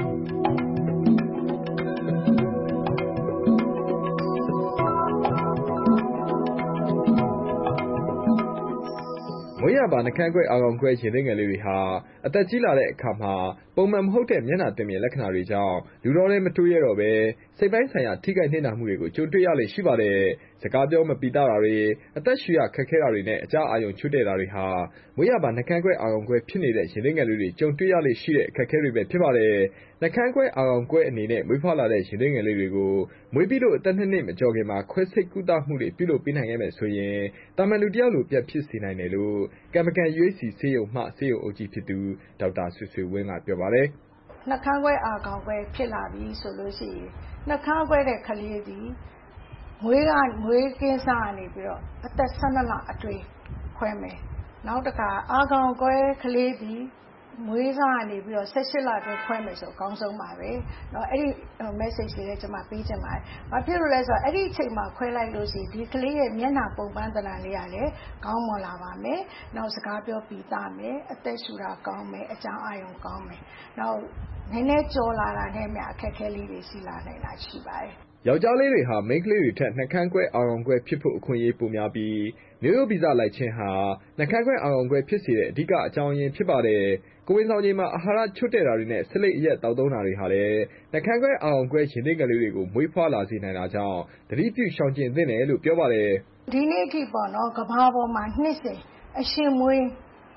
မွေးရာပါနှာခမ်းကွဲအာခေါင်ကွဲရင်သွေးငယ်လေးတွေဟာအသက်ကြီးလာတဲ့အခါမှာပုံမှန်မဟုတ်တဲ့မျက်နှာတင်မြင်လက္ခဏာတွေကြောင့်လူတော်လည်းမတွေးရတော့ပဲစိတ်ပိုင်းဆိုင်ရာထိခိုက်နှိမ့်နာမှုတွေကိုကြုံတွေ့ရလေရှိပါတယ်။စကားပြောမပီတာတာတွေအသက်ရှူရခက်ခဲတာတွေနဲ့အကြအာရုံချွတ်တဲ့တာတွေဟာမွေးရာပါနှာခမ်းကွဲအာခေါင်ကွဲဖြစ်နေတဲ့ရင်သွေးငယ်လေးတွေကြုံတွေ့ရလေရှိတဲ့အခက်အခဲတွေပဲဖြစ်ပါတယ်။နှာခမ်းကွဲအာခေါင်ကွဲအနေနဲ့မွေးဖွားလာတဲ့ရင်သွေးငယ်လေးတွေကိုမွေးပြီးလို့အသက်2နှစ်မကျော်ခင်မှာခွဲစိတ်ကုသမှုတွေပြုလုပ်ပေးနိုင်ခဲ့မယ်ဆိုရင်တာမန်လူတယောက်လိုပြန်ဖြစ်စေနိုင်တယ်လို့ကမ်ဘကန်UHC ဆေးရုံမှဆေးရုံအုပ်ကြီးဖြစ်သူဒေါက်တာဆွေဆွေဝင်းကပြောပါတယ်နှာခမ်းကွဲအာခေါင်ကွဲဖြစ်လာပြီဆိုလို့ရှိရင်နှာခမ်းကွဲတဲ့ကလေးဒီမွေးကင်းစကနေပြီးတော့အသက်12လအတွင်းခွဲမယ်နောက်တစ်ခါအာခေါင်ကွဲကလေးဒီမွေးစားကနေပြီးတော့18လအတွင်းခွဲမယ်ဆိုအကောင်းဆုံးပါပဲเนาะအဲ့ဒီ message လေးလည်းကျွန်မပေးချင်ပါတယ်။ဘာဖြစ်လို့လဲဆိုတော့အဲ့ဒီအချိန်မှာခွဲလိုက်လို့ရှိရင်ဒီကလေးရဲ့မျက်နှာပုံပန်းသဏ္ဍာန်လေးကလည်းကောင်းမွန်လာပါမယ်။နောက်စကားပြောပြီးသားမယ်အသက်ရှူတာကောင်းမယ်အကြောင်းအာရုံကောင်းမယ်။နောက်နည်းနည်းကြော်လာတာနဲ့မြအခက်ခဲလေးတွေရှိလာနိုင်တာရှိပါတယ်။ယောက်ျားလေးတွေဟာမိန်းကလေးတွေထက်နှာခမ်းကွဲအာခေါင်ကွဲဖြစ်ဖို့အခွင့်အရေးပိုများပြီးမျိုးရိုးဗီဇလိုက်ခြင်းဟာနှာခမ်းကွဲအာခေါင်ကွဲဖြစ်စေတဲ့အဓိကအကြောင်းရင်းဖြစ်ပါတယ်။ကိုယ်ဝန်ဆောင်ချိန်မှာအာဟာရချွတ်တဲ့တာတွေနဲ့ဆလိပ်အရက်တောက်သုံးတာတွေဟာလည်းနှာခမ်းကွဲအာခေါင်ကွဲရင်သွေးငယ်လေးတွေကိုမွေးဖွားလာစေနိုင်တာကြောင့်သတိပြုရှောင်ကျဉ်သင့်တယ်လို့ပြောပါတယ်။ဒီနေ့အထိပေါ့နော်ကမ္ဘာပေါ်မှာနှစ်စဉ်အရှင်မွေး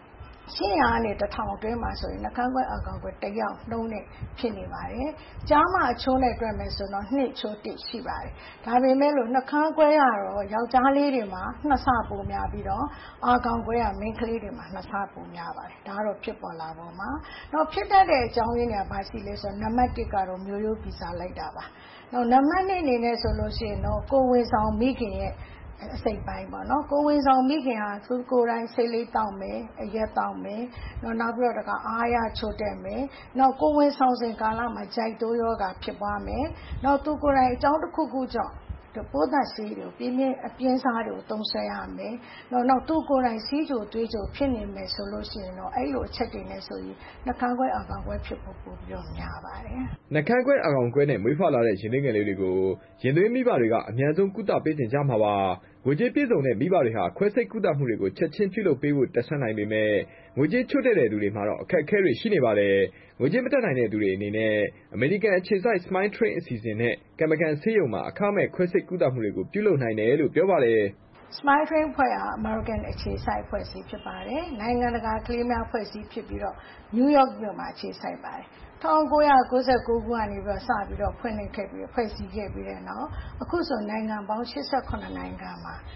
800နဲ့1000အတွင်းမှာဆိုရင်နှာခမ်းကွဲအာခေါင်ကွဲတစ်ယောက်နှုံးနဲ့ဖြစ်နေပါတယ်။ကြားမှာအချိုးနဲ့တွက်မယ်ဆိုတော့2ချိုး1ရှိပါတယ်။ဒါပေမဲ့လို့နှာခမ်းကွဲကတော့ယောက်ျားလေးတွေမှာ2ဆပိုများပြီးတော့အာခေါင်ကွဲကမိန်းကလေးတွေမှာ2ဆပိုများပါတယ်။ဒါကတော့ဖြစ်ပေါ်လာပေါ်မှာ။နောက်ဖြစ်တတ်တဲ့အကြောင်းရင်းတွေကဘာရှိလဲဆိုတော့နံပါတ်1ကတော့မျိုးရိုးဗီဇလိုက်တာပါ။နောက်နံပါတ်2အနေနဲ့ဆိုလို့ရှိရင်တော့ကိုယ်ဝန်ဆောင်မိခင်ရဲ့အစိတ်ပိုင်းပေါ့နော်ကိုဝင်ဆောင်မိခင်ဟာသူကိုယ်တိုင်စိတ်လေးတောက်မယ်အရက်တောက်မယ်နောက်ပြီးတော့အားရချို့တက်မယ်နောက်ကိုဝင်ဆောင်စဉ်ကာလမှာကြိုက်တိုးယောဂဖြစ်ပွားမယ်နောက်သူကိုယ်တိုင်အကြောင်းတစ်ခုခုကြောင့်ပိုးသက်ဆေးတွေကိုပြင်းစားတွေကိုသုံးဆွဲရမယ်နောက်သူကိုယ်တိုင်စီးကြိုတွေးကြိုဖြစ်နေမယ်ဆိုလို့ရှိရင်တော့အဲ့လိုအချက်တွေနဲ့ဆိုရင်နှာခမ်းကွဲအာခေါင်ကွဲဖြစ်ဖို့ပိုပြီးတော့များပါတယ်နှာခမ်းကွဲအာခေါင်ကွဲနဲ့မွေးဖွားလာတဲ့ရင်သွေးငယ်လေးတွေကိုရင်သွေးမိဘတွေကအများဆုံးကုသပေးတင်ကြမှာပါငွေကြေးပြည့်စုံတဲ့မိဘတွေဟာခွဲစိတ်ကုသမှုတွေကိုချက်ချင်းပြုလုပ်ပေးဖို့တက်ဆန်းနိုင်ပေမဲ့ငွေကြေးချွတ်တဲ့သူတွေမှာတော့အခက်အခဲတွေရှိနေပါတယ်ငွေကြေးမတက်နိုင်တဲ့သူတွေအနေနဲ့အမေရိကန်အခြေစိုက် Smile Train အစီအစဉ်နဲ့ကမ်ဘကန်ဆေးရုံမှာအခမဲ့ခွဲစိတ်ကုသမှုတွေကိုပြုလုပ်နိုင်တယ်လို့ပြောပါတယ် Smile Train ဖွဲ့ဟာ American အခြေစိုက်ဖွဲ့စည်းဖြစ်ပါတယ်။နိုင်ငံတကာကလေးများဖွဲ့စည်းဖြစ်ပြီးတော့ New York မြို့မှာအခြေစိုက်ပါတယ်။1999ခုကနေပြီးတော့စပြီးတော့ဖွဲ့စည်းခဲ့ပြီးတဲ့နောက်အခုဆိုနိုင်ငံပေါင်း88နိုင်ငံမှာ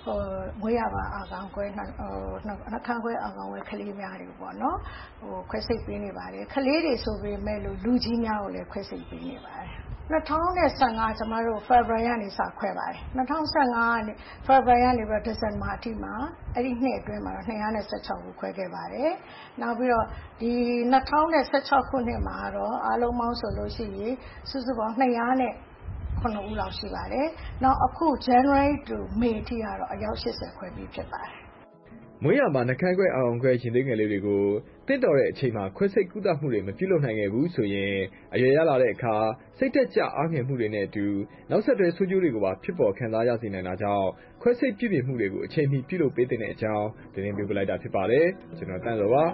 မွေးရာပါအာခေါင်ခွဲနှာခမ်းခွဲအာခေါင်ခွဲကလေးများတွေပေါ့နော်ခွဲစိတ်ပေးနေပါတယ်ကလေးတွေဆိုပေမဲ့လို့လူကြီးများကိုလည်းခွဲစိတ်ပေးနေပါတယ်2015ကျမတို့ February ကနေစခွဲပါတယ်2015ကနေ February ကနေပြီးတော့ December အထိမှာအဲ့ဒီနှစ်အတွင်းမှာတော့216ကိုခွဲခဲ့ပါတယ်နောက်ပြီးတော့ဒီ2016ခုနှစ်မှာတော့အားလုံးပေါင်းဆိုလို့ရှိရင်စုစုပေါင်း209ဦးလောက်ရှိပါတယ်နောက်အခု January to May ထိကတော့အယောက်80ခွဲပြီးဖြစ်ပါတယ်မွေးရမှာနှကန်းခွဲအာရုံခွဲရှင်သိငယ်လေးတွေကိုတင့်တော်တဲ့အချိန်မှာခွဲစိတ်ကုသမှုတွေမပြုလုပ်နိုင်ခဲ့ဘူးဆိုရင်အရွယ်ရလာတဲ့အခါစိတ်သက်ကြအားငယ်မှုတွေနဲ့အတူနောက်ဆက်တွဲဆိုးကျိုးတွေကိုပါဖြစ်ပေါ်ခံစားရစေနိုင်တာကြောင့်ခွဲစိတ်ပြုပြင်မှုတွေကိုအချိန်မီပြုလုပ်ပေးတဲ့အကြောင်းတင်ပြပေးလိုက်တာဖြစ်ပါတယ်ကျွန်တော်တန်းစောပါ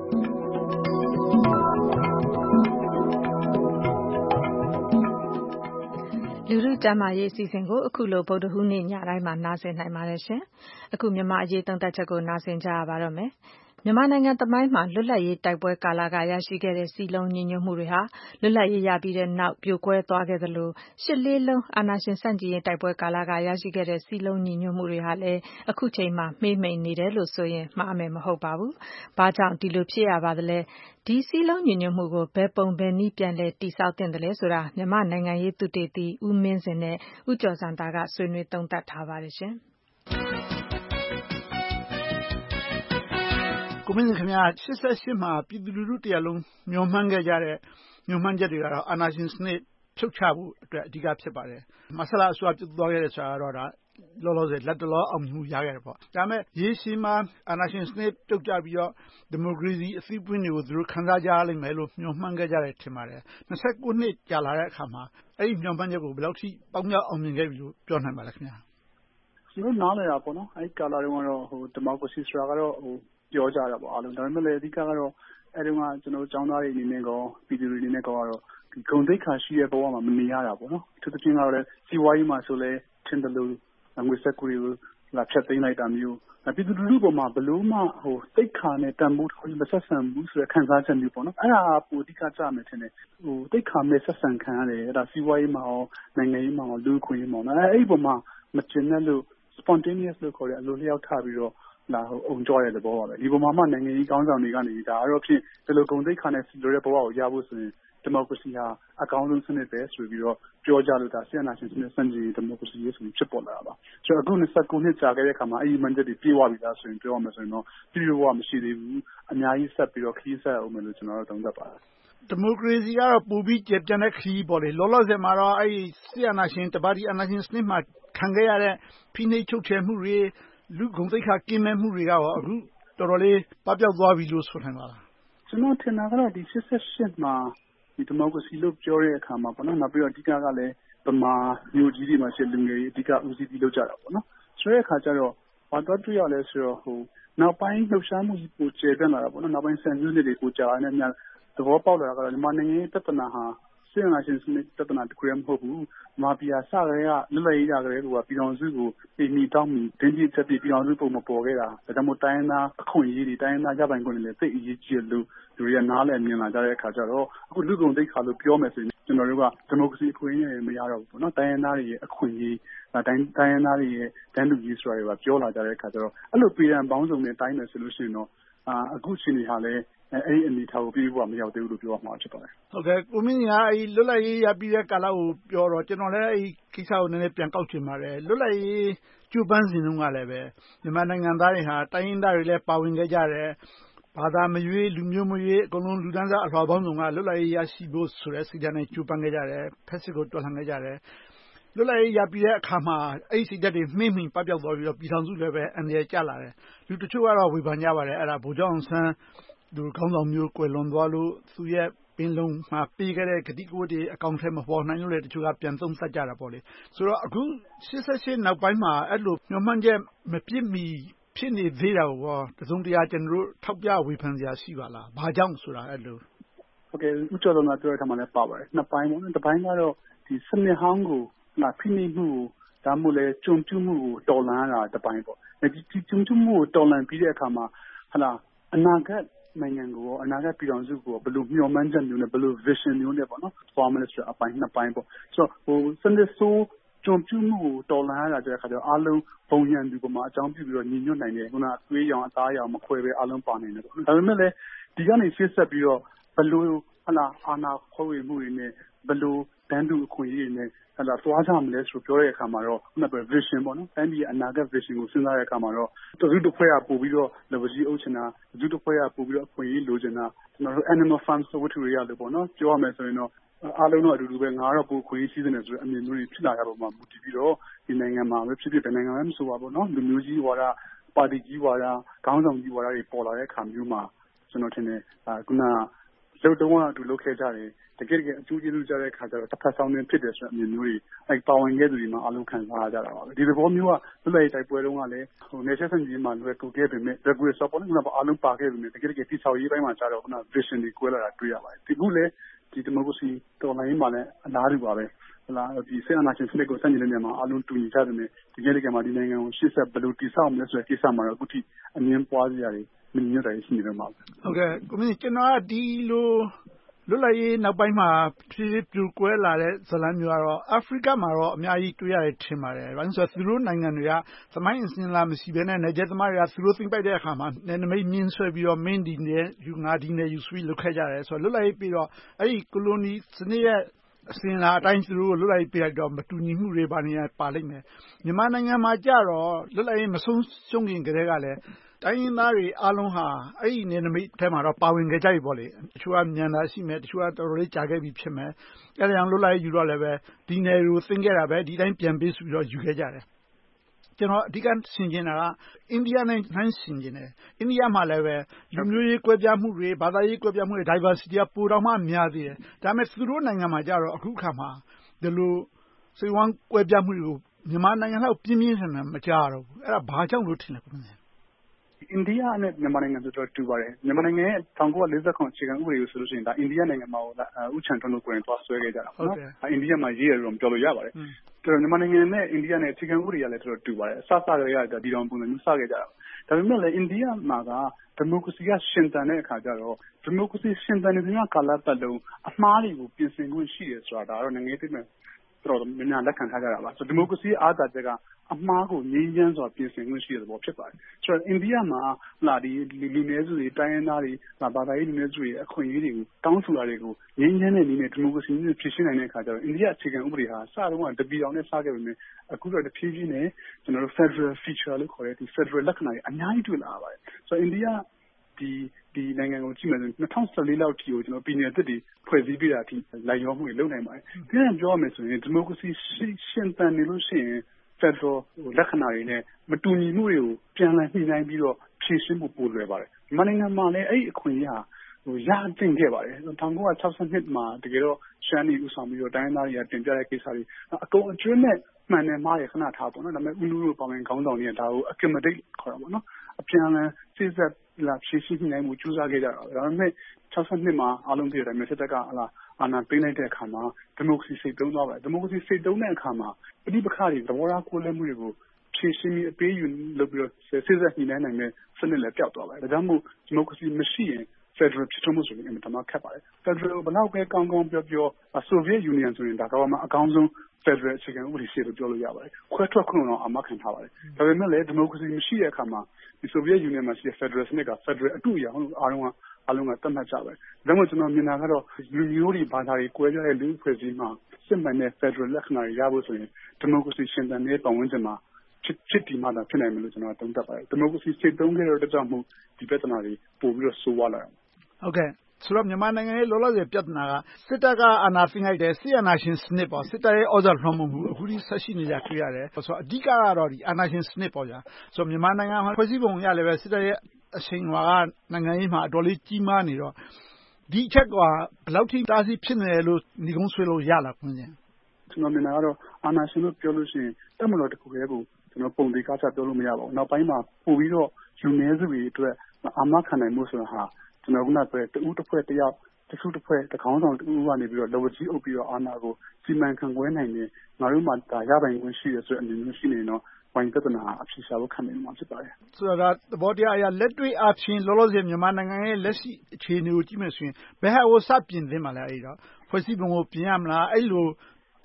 လူထုကျန်းမာရေးအစီအစဉ်ကိုအခုလိုဗုဒ္ဓဟူးနေ့ညတိုင်းမှာနားဆင်နိုင်ပါတယ်ရှင်။အခုမြန်မာအရေးသုံးသပ်ချက်ကိုနားဆင်ကြရပါတော့မယ်။မြန်မာနိုင်ငံသမိုင်းမှာလွတ်လပ်ရေးတိုက်ပွဲကာလကရရှိခဲ့တဲ့စည်းလုံးညီညွတ်မှုတွေဟာလွတ်လပ်ရေးရပြီးတဲ့နောက်ပြိုကွဲသွားခဲ့သလိုရှစ်လေးလုံးအာဏာရှင်ဆန့်ကျင်ရေးတိုက်ပွဲကာလကရရှိခဲ့တဲ့စည်းလုံးညီညွတ်မှုတွေဟာလည်းအခုချိန်မှာမှေးမှိန်နေတယ်လို့ဆိုရင်မှားမယ်မဟုတ်ပါဘူး။ဘာကြောင့်ဒီလိုဖြစ်ရပါသလဲ။ဒီစည်းလုံးညီညွတ်မှုကိုဘယ်ပုံဘယ်နည်းပြန်လဲတည်ဆောက်သင့်တယ်လဲဆိုတာမြန်မာနိုင်ငံရေးသုတေသီဦးမင်းစင်နဲ့ဦးကျော်စံတာကဆွေးနွေးသုံးသပ်ထားပါတယ်ရှင်။ကိုမင်းခင်ဗျာ88မှာပြည်သူလူထုတရားလုံးမျှော်မှန်းခဲ့ကြတဲ့မျှော်မှန်းချက်တွေကတော့အာဏာရှင်စနစ်ဖြုတ်ချဖို့အတွက်အဓိကဖြစ်ပါတယ်။မဆလာအစိုးရပြုတ်သွားခဲ့တဲ့ဆိုတာကတော့ဒါလောလောဆယ်လက်တလောအောင်မြင်မှုရခဲ့တယ်ပေါ့။ဒါပေမဲ့ရေရှည်မှာအာဏာရှင်စနစ်ပြုတ်ကျပြီးတော့ဒီမိုကရေစီအသီးပွင့်တွေကိုသူတို့ခံစားကြရလိမ့်မယ်လို့မျှော်မှန်းခဲ့ကြတယ်ထင်ပါတယ်။29နှစ်ကြာလာတဲ့အခါမှာအဲ့ဒီမျှော်မှန်းချက်ကိုဘယ်လောက်ထိပေါက်မြောက်အောင်မြင်ခဲ့ပြီလို့ပြောနိုင်ပါလဲခင်ဗျာ။ကျွန်တော်နားလည်တာပေါ့နော်။အဲ့ဒီကာလတုန်းကတော့ဒီမိုကရေစီဆိုတာကတော့ပြောကြတာပေါ့အားလုံးဒါပေမဲ့လည်းအဓိကကတော့အဲ့တုန်းကကျွန်တော်ကျောင်းသားတွေအနေနဲ့ကောပြည်သူတွေအနေနဲ့ကောကတော့ဒီဂုဏ်သိက္ခာရှိတဲ့ဘဝမှာမနေရတာပေါ့နော်။သူတို့ချင်းကတော့လည်းစီးပွားရေးမှာဆိုလဲထင်တယ်လို့ငွေစက်ကူတွေကိုလာဖြတ်သိမ်းလိုက်တာမျိုးပြည်သူလူထုပေါ်မှာဘလို့မှသိက္ခာနဲ့တန်ဖိုးထားပြီးမဆက်ဆံဘူးဆိုတဲ့ခံစားချက်မျိုးပေါ့နော်။အဲ့ဒါပိုအဓိကကြမယ်ထင်တယ်။သိက္ခာမဲ့ဆက်ဆံခံရတယ်အဲ့ဒါစီးပွားရေးမှာရောနိုင်ငံရေးမှာရောလူ့ခွင့်ရေးမှာရောအဲ့ဒီပေါ်မှာမကျင်တဲ့လို့ spontaneous လို့ခေါ်တဲ့အလိုလျောက်ထပြီးတော့လာအုံကြွတဲ့သဘောပါပဲဒီပေါ်မှာမှနိုင်ငံရေးကောင်းဆောင်တွေကနေဒါကတော့ဖြင့်ဒီလိုဂုဏ်သိက္ခာနဲ့စီလိုတဲ့ဘဝကိုရဖို့ဆိုရင်ဒီမိုကရေစီဟာအကောင်းဆုံးစနစ်ပဲဆိုပြီးတော့ပြောကြလို့ဒါဆီယနာရှင်စနစ်စံကြီးဒီမိုကရေစီရေးဆိုပြီးဖြစ်ပေါ်လာတာပါဆိုတော့အခု29နှစ်ကြာခဲ့တဲ့အခါမှာအဲ့ဒီမှန်ချက်တွေပြေဝပြီလားဆိုရင်ပြောရမယ်ဆိုရင်တော့ပြည်သူ့ဘဝမရှိသေးဘူးအများကြီးဆက်ပြီးတော့ခရီးဆက်အောင်မယ်လို့ကျွန်တော်တို့သုံးသပ်ပါတယ်ဒီမိုကရေစီကတော့ပိုပြီးကျယ်ပြန့်တဲ့ခရီးပေါ့လေလောလောဆယ်မှာတော့အဲ့ဒီဆီယနာရှင်တပါတီအာဏာရှင်စနစ်မှာခံခဲ့ရတဲ့ဖိနှိပ်ချုပ်ချယ်မှုတွေလူဂုဏ်သိက္ခာကင်းမဲ့မှုတွေကရောအခုတော်တော်လေးပပျောက်သွားပြီလို့ဆိုနိုင်ပါလားကျွန်တော်ထင်တာကတော့ဒီ88မှာဒီဒီမိုကရေစီလို့ပြောတဲ့အခါမှာပေါ့နော်နောက်ပြီးတော့အဓိကကလည်းဗမာမျိုးကြီးတွေမှာရှိလူငယ်တွေအဓိကဦးစီးပြီးလုပ်ကြတာပေါ့နော်ဆိုတဲ့အခါကျတော့ဘာတော့တွေ့ရလဲဆိုတော့နောက်ပိုင်းလှုပ်ရှားမှုကြီးပိုကျယ်ပြန့်လာတာပေါ့နော်နောက်ပိုင်းဆန်မျိုးတွေပိုကြာနေများသဘောပေါက်လာတာကတော့မြန်မာနိုင်ငံရဲ့ပြဿနာဟာဆီယနာရှင်စနစ်ပြဿနာတခုတည်းမဟုတ်ဘူးမာဖီယာစရဲကလွတ်လပ်ရေးရကြတဲ့ဟိုကပြည်တော်စုကိုပြည်မီတောင်းမီဒင်းကြီးချက်ပြည်တော်စုပုံမပေါ်ခဲ့တာဒါကြောင့်မို့တိုင်းသားအခွင့်အရေးတွေတိုင်းသားရပိုင်ခွင့်တွေလည်းသိအရေးကြီးလို့လူတွေကနားလည်မြင်လာကြတဲ့အခါကျတော့အခုလူကုန်သိက္ခာလို့ပြောမယ်ဆိုရင်ကျွန်တော်တို့ကဒီမိုကရေစီအခွင့်အရေးမရတော့ဘူးပေါ့နော်တိုင်းသားတွေရဲ့အခွင့်အရေးတိုင်းသားတွေရဲ့တန်းတူရေးဆိုတာတွေကပြောလာကြတဲ့အခါကျတော့အဲ့လိုပြည်ရန်ပေါင်းစုံနဲ့တိုင်းမယ်ဆိုလို့ရှိရင်တော့အခုချိန်တွေဟာလည်းအဲ့ဒီအနေထားကိုပြည်ဖို့မရောက်သေးဘူးလို့ပြောရမှာဖြစ်ပါတယ်ဟုတ်ကဲ့ကိုမင်းကြီးကအဲ့လွတ်လပ်ရေးရပြီးတဲ့ကာလကိုပြောတော့ကျွန်တော်လည်းအဲ့ကိစ္စကိုနည်းနည်းပြန်ကောက်ချင်ပါတယ်လွတ်လပ်ရေးကျူပန်းစဉ်တုန်းကလည်းပဲမြန်မာနိုင်ငံသားတွေဟာတိုင်းရင်းသားတွေလည်းပါဝင်ခဲ့ကြတယ်ဘာသာမရွေးလူမျိုးမရွေးအကုန်လုံးလူဒန်းစားအလွှာပေါင်းစုံကလွတ်လပ်ရေးရရှိဖို့ဆိုတဲ့စိတ်ဓာတ်နဲ့ကျူပန်းခဲ့ကြတယ်ဖက်စစ်ကိုတော်လှန်ခဲ့ကြတယ်လွတ်လပ်ရေးရပြီးတဲ့အခါမှာအဲ့ဒီစိတ်ဓာတ်တွေမှင်းပပျောက်သွားပြီးတော့ပြည်ထောင်စုလည်းပဲအန္တရာယ်ကျလာတယ်လူတချို့ကတော့ဝေဖန်ကြပါတယ်အဲ့ဒါဗိုလ်ချုပ်အောင်ဆန်းသူခေါင်းဆောင်မျိုးကွယ်လွန်သွားလို့သူရဲ့ပင်လုံမှာပေးခဲ့တဲ့ဂတိကဝတ်တွေအကောင့်ထဲမပေါ်နိုင်လို့လေတချို့ကပြန်သုံးသပ်ကြတာပေါ့လေဆိုတော့အခု88နောက်ပိုင်းမှာအဲ့လိုမျှော်မှန်းချက်မပြည့်မီဖြစ်နေသေးတာကိုတစုံတရာကျွန်တော်တို့ထောက်ပြဝေဖန်စရာရှိပါလားဘာကြောင့်ဆိုတာအဲ့လိုဟုတ်ကဲ့ဦးကျော်တော်ကပြောတဲ့ထားမှာလည်းပါပါတယ်နှစ်ပိုင်းပေါ့နော်တစ်ပိုင်းကတော့ဒီစနစ်ဟောင်းကိုဖိနှိပ်မှုကိုဒါမှမဟုတ်လဲကြုံကျူးမှုကိုတော်လှန်ရတာတစ်ပိုင်းပေါ့ဒီကြုံကျူးမှုကိုတော်လှန်ပြီးတဲ့အခါမှာအနာဂတ်နိုင်ငံကိုအနာဂတ်ပြည်တော်စုကိုဘယ်လိုမျှော်မှန်းချက်မျိုးနဲ့ဘယ်လို vision မျိုးနဲ့ပေါ့နော် form နဲ့ဆိုအပိုင်းနှစ်ပိုင်းပေါ့ဆိုတော့စနစ်ဆိုးကျွန်ပြုမှုကိုတော်လှန်ရတာကြတဲ့အခါကျတော့အားလုံးဘုံရန်သူပေါ်မှာအကြောင်းပြုပြီးတော့ညီညွတ်နိုင်တယ်ခုနသွေးရောင်အသားရောင်မခွဲပဲအားလုံးပါနိုင်တယ်ပေါ့ဒါပေမဲ့လည်းဒီကနေရှေ့ဆက်ပြီးတော့ဘယ်လိုအာဏာခွဲဝေမှုတွေနဲ့ဘယ်လိုတန်းတူအခွင့်အရေးတွေနဲ့သွားကြမလဲဆိုပြောတဲ့အခါမှာတော့ခုနက vision ပေါ့နော်တိုင်းပြည်အနာဂတ် vision ကိုစဉ်းစားတဲ့အခါမှာတော့တစုတစ်ဖွဲ့ကပို့ပြီးတော့လက်ဝကြီးအုပ်ချင်တာတစုတစ်ဖွဲ့ကပို့ပြီးတော့အခွင့်အရေးလိုချင်တာကျွန်တော်တို့ animal farm ဆိုဝတ္ထုတွေရလို့ပေါ့နော်ပြောရမယ်ဆိုရင်တော့အားလုံးတော့အတူတူပဲငါတော့ပို့ခွင့်ရှိတဲ့ဆိုတဲ့အမြင်မျိုးတွေဖြစ်လာရတော့မှမူတည်ပြီးတော့ဒီနိုင်ငံမှာပဲဖြစ်ဖြစ်ဘယ်နိုင်ငံမှမဆိုပါဘူးနော်လူမျိုးကြီးဝါဒပါတီကြီးဝါဒခေါင်းဆောင်ကြီးဝါဒတွေပေါ်လာတဲ့အခါမျိုးမှာကျွန်တော်ထင်တယ်ခုနလုံတုံးကအတူလုပ်ခဲ့ကြတယ်တကယ်အကျိုးကျေးဇူးကြတဲ့အခါကျတော့တစ်ဖက်ဆောင်နေဖြစ်တယ်ဆိုတဲ့အမြင်မျိုးတွေပါဝင်ခဲ့သူတွေမှာအားလုံးခံစားရကြတာပါပဲဒီသဘောမျိုးကလွတ်လပ်ရေးတိုက်ပွဲတုန်းကလည်းနေဆက်ဆန်ကြီးမှာလွယ်ကူခဲ့ပေမဲ့ regular support နဲ့အားလုံးပါခဲ့ပေမဲ့တကယ်တိဆောက်ရေးပိုင်းမှာကျတော့ခုန vision တွေကွဲလာတာတွေ့ရပါတယ်ဒီခုလည်းဒီဒီမိုကရေစီတော်လှန်ရေးမှာလည်းအလားတူပါပဲဒီစစ်အာဏာရှင်စနစ်ကိုဆန့်ကျင်တဲ့နေရာမှာအားလုံးတူညီကြတယ်နဲ့ဒီကနေ့ကမှဒီနိုင်ငံကိုရှေ့ဆက်ဘယ်လိုတည်ဆောက်မလဲဆိုတဲ့ကိစ္စမှာတော့အခုထိအမြင်ပွားစရာတွေမညွတ်တယ်ရှိနေတော့မှာဟုတ်ကဲ့ကိုမင်းကျွန်တော်ကဒီလိုလွတ်လပ်ရေးနောက်ပိုင်းမှာဖြည်းဖြည်းပြိုကွဲလာတဲ့ဇာတ်လမ်းမျိုးကတော့အာဖရိကမှာတော့အများကြီးတွေ့ရတယ်ထင်ပါတယ်။ဘာလို့ဆိုတော့သူတို့နိုင်ငံတွေကသမိုင်းအစဉ်အလာမရှိဘဲနဲ့နယ်ချဲသမားတွေကသူတို့သိမ့်ပိုက်တဲ့အခါမှာနယ်နိမိတ်မြင်းဆွဲပြီးတော့မင်းဒီနယ်ယူငါဒီနယ်ယူဆွေးလုပ်ခဲ့ကြတယ်ဆိုတော့လွတ်လပ်ရေးပြီးတော့အဲ့ဒီကိုလိုနီစနစ်ရဲ့အစဉ်အလာအတိုင်းသူတို့လွတ်လပ်ရေးပြလိုက်တော့မတူညီမှုတွေပါနေပါလိမ့်မယ်။မြန်မာနိုင်ငံမှာကြတော့လွတ်လပ်ရေးမဆုံးရှုံးခင်ကတည်းကလည်းတိုင်းရင်းသားတွေအားလုံးဟာအဲ့ဒီနယ်နိမိတ်ထဲမှာတော့ပါဝင်ကြကြပြီပေါ့လေတချို့ကမြန်တာရှိမယ်တချို့ကတော်တော်လေးကြာခဲ့ပြီဖြစ်မယ်အဲ့ဒါကြောင့်လွတ်လပ်ရေးယူတော့လည်းပဲဒီနယ်ကိုသိမ်းခဲ့တာပဲဒီတိုင်းပြန်ပေးဆိုပြီးတော့ယူခဲ့ကြတယ်ကျွန်တော်အဓိကဆင်ခြင်တာကအိန္ဒိယနဲ့နှိုင်းဆင်ခြင်တယ်အိန္ဒိယမှာလည်းပဲလူမျိုးရေးကွဲပြားမှုတွေဘာသာရေးကွဲပြားမှုတွေ diversity ကပိုတော့မှများသေးတယ်ဒါပေမဲ့သူတို့နိုင်ငံမှာကြတော့အခုခါမှာဒီလိုစိတ်ဝမ်းကွဲပြားမှုတွေကိုမြန်မာနိုင်ငံလောက်ပြင်းပြင်းထန်ထန်မကြတော့ဘူးအဲ့ဒါဘာကြောင့်လို့ထင်လဲကိုမင်းအိန္ဒိယနဲ့မြန်မာနိုင်ငံဆိုတော့တူပါတယ်မြန်မာနိုင်ငံရဲ့1949အခြေခံဥပဒေကိုဆိုလို့ရှိရင်ဒါအိန္ဒိယနိုင်ငံမှာဥချန်ထွန်းတို့ကိုယ်တိုင်သွားဆွဲခဲ့ကြတာပေါ့နော်အိန္ဒိယမှာရေးရတယ်တော့ပြောလို့ရပါတယ်တော်မြန်မာနိုင်ငံနဲ့အိန္ဒိယနဲ့အခြေခံဥပဒေကလည်းတော်တော်တူပါတယ်အစကတည်းကဒီတော်ပုံစံမျိုးစခဲ့ကြတာဒါပေမဲ့လည်းအိန္ဒိယမှာကဒီမိုကရေစီကရှင်သန်တဲ့အခါကျတော့ဒီမိုကရေစီရှင်သန်နေတဲ့ကာလပတ်လုံးအမှားတွေကိုပြင်ဆင်ခွင့်ရှိတယ်ဆိုတာဒါတော့နိုင်ငံရေးသိမဲ့တော်တော်များများလက်ခံထားကြတာပါဆိုတော့ဒီမိုကရေစီအားသာချက်ကအမှားကိုငြိမ်းချမ်းစွာပြင်ဆင်ခွင့်ရှိတဲ့သဘောဖြစ်ပါတယ်ဆိုတော့အိန္ဒိယမှာဒီလူနည်းစုတွေတိုင်းရင်းသားတွေဘာသာရေးလူနည်းစုတွေအခွင့်အရေးတွေကိုတောင်းဆိုတာတွေကိုငြိမ်းချမ်းတဲ့နည်းနဲ့ဒီမိုကရေစီနဲ့ဖြည့်ရှင်းနိုင်တဲ့အခါကျတော့အိန္ဒိယအခြေခံဥပဒေဟာစတော့တပီအောင်နဲ့စခဲ့ပေမဲ့အခုတော့တဖြည်းဖြည်းနဲ့ကျွန်တော်တို့ Federal feature လို့ခေါ်တဲ့ဒီ Federal လက္ခဏာတွေအများကြီးတွေ့လာပါတယ်ဆိုတော့အိန္ဒိယဒီနိုင်ငံကိုကြည့်မယ်ဆို2014လောက်ထိကိုကျွန်တော်ပြည်နယ်အသစ်တွေဖွဲ့စည်းပေးတာအထိလိုက်ရောမှုတွေလုပ်နိုင်ပါတယ်။ဒီလိုပြောရမယ်ဆိုရင်ဒီမိုကရေစီရှင်သန်နေလို့ရှိရင် Federal လက္ခဏာတွေနဲ့မတူညီမှုတွေကိုပြန်လည်ညှိနှိုင်းပြီးတော့ဖြေရှင်းဖို့ပိုလွယ်ပါတယ်။မြန်မာနိုင်ငံမှာလည်းအဲ့ဒီအခွင့်အရေးဟာရတင်ခဲ့ပါတယ်1962မှာတကယ်တော့ရှမ်းပြည်ဥဆောင်ပြီးတော့တိုင်းသားတွေကတင်ပြတဲ့ကိစ္စတွေအကုန်အကျွမ်းနဲ့မှန်တယ်မှားတယ်ခဏထားပေါ့နော်ဒါပေမဲ့ဦးလူတို့ပါဝင်ခေါင်းဆောင်တွေကဒါကို accommodate ခေါ်တာပေါ့နော်အပြန်အလှန်စိစက်လာဖြည့်ရှင်းနိုင်မှုကြိုးစားခဲ့ကြတာဒါပေမဲ့62မှာအားလုံးသိတဲ့အတိုင်းပဲစစ်တပ်ကအာဏာပေးလိုက်တဲ့အခါမှာဒီမိုကရေစီစိတ်သုံးသွားပါတယ်ဒီမိုကရေစီစိတ်သုံးတဲ့အခါမှာပဋိပက္ခတွေသဘောထားကိုယ်လက်မှုတွေကိုဖြည့်ရှင်းပြီးအပေးယူလုပ်ပြီးတော့စိစက်ညှိနှိုင်းနိုင်တဲ့စနစ်လည်းပျောက်သွားပါတယ်ဒါကြောင့်မို့ဒီမိုကရေစီမရှိရင်Federal ဖြစ်ထွန်းမှုဆိုရင်အမှန်တမ်းခက်ပါတယ် Federal ဘလောက်ပဲကောင်းကောင်းပြော Soviet Union ဆိုရင်ဒါကမှအကောင်းဆုံး Federal အခြေခံဥပဒေရှိလို့ပြောလို့ရပါတယ်ခွဲထွက်ခွင့်တော့အမှခံထားပါတယ်ဒါပေမဲ့လည်းဒီမိုကရေစီမရှိတဲ့အခါမှာဒီ Soviet Union မှာရှိတဲ့ Federal စနစ်က Federal အတူအရာဟုတ်အားလုံးကသတ်မှတ်ကြပါတယ်ဒါမှမဟုတ်ကျွန်တော်မြင်တာကတော့လူမျိုးတွေဘာသာတွေကွဲပြားတဲ့လူအဖွဲ့အစည်းမှာစစ်မှန်တဲ့ Federal လက္ခဏာတွေရဖို့ဆိုရင်ဒီမိုကရေစီရှင်သန်တဲ့ပတ်ဝန်းကျင်မှာဖြစ်တည်မှသာဖြစ်နိုင်မယ်လို့ကျွန်တော်သုံးသပ်ပါတယ်ဒီမိုကရေစီစိတ်သုံးခဲ့တဲ့အတွက်ကြောင့်မို့ဒီပြဿနာတွေပို့ပြီးတော့ဆိုးဝါးလာတယ်ဟုတ်ကဲ့ဆိုတော့မြန်မာနိုင်ငံရဲ့လောလောဆယ်ပြဿနာကစစ်တပ်ကအာဏာသိမ်းလိုက်တယ်စစ်အာဏာရှင်စနစ်ပေါ့စစ်တပ်ရဲ့ဩဇာလွှမ်းမိုးမှုအခုထိဆက်ရှိနေကြတွေ့ရတယ်ဆိုတော့အဓိကတော့ဒီအာဏာရှင်စနစ်ပေါ့ဗျာဆိုတော့မြန်မာနိုင်ငံမှာဖွဲ့စည်းပုံရလည်းပဲစစ်တပ်ရဲ့အချိန်ကနိုင်ငံရေးမှာအတော်လေးကြီးမားနေတော့ဒီအချက်ကဘယ်လောက်ထိတားဆီးဖြစ်နေတယ်လို့ညီကုန်းဆွေးလို့ရလားခွင့်ချင်းကျွန်တော်မြင်တာကတော့အာဏာရှင်လို့ပြောလို့ရှိရင်တက်မတော်တစ်ခုတည်းကိုကျွန်တော်ပုံသေးကားချပြောလို့မရပါဘူးနောက်ပိုင်းမှာပို့ပြီးတော့ယူနည်းစုတွေအတွက်အာမခံနိုင်မှုဆိုတာဟာကျွန်တော်ကပြောတူးတစ်ဖွဲ့တစ်ယောက်တစ်ခုတစ်ဖွဲ့တစ်ခေါင်းဆောင်တူးကနေပြီးတော့လက်ဝကြီးအုပ်ပြီးတော့အာဏာကိုစီမံခန့်ခွဲနိုင်တယ်ငါတို့မှဒါရပိုင်ခွင့်ရှိတယ်ဆိုတဲ့အမြင်မျိုးရှိနေတော့ဝိုင်းပြဿနာအဖြေရှာဖို့ခံနေမှာဖြစ်ပါတယ်ဆိုတော့ဒါသဘောတရားအရလက်တွေ့အားဖြင့်လောလောဆယ်မြန်မာနိုင်ငံရဲ့လက်ရှိအခြေအနေကိုကြည့်မယ်ဆိုရင်ဘယ်ဟာကိုစပြင်သင့်မှာလဲအဲ့တော့ဖွဲ့စည်းပုံကိုပြင်ရမလားအဲ့လိုတ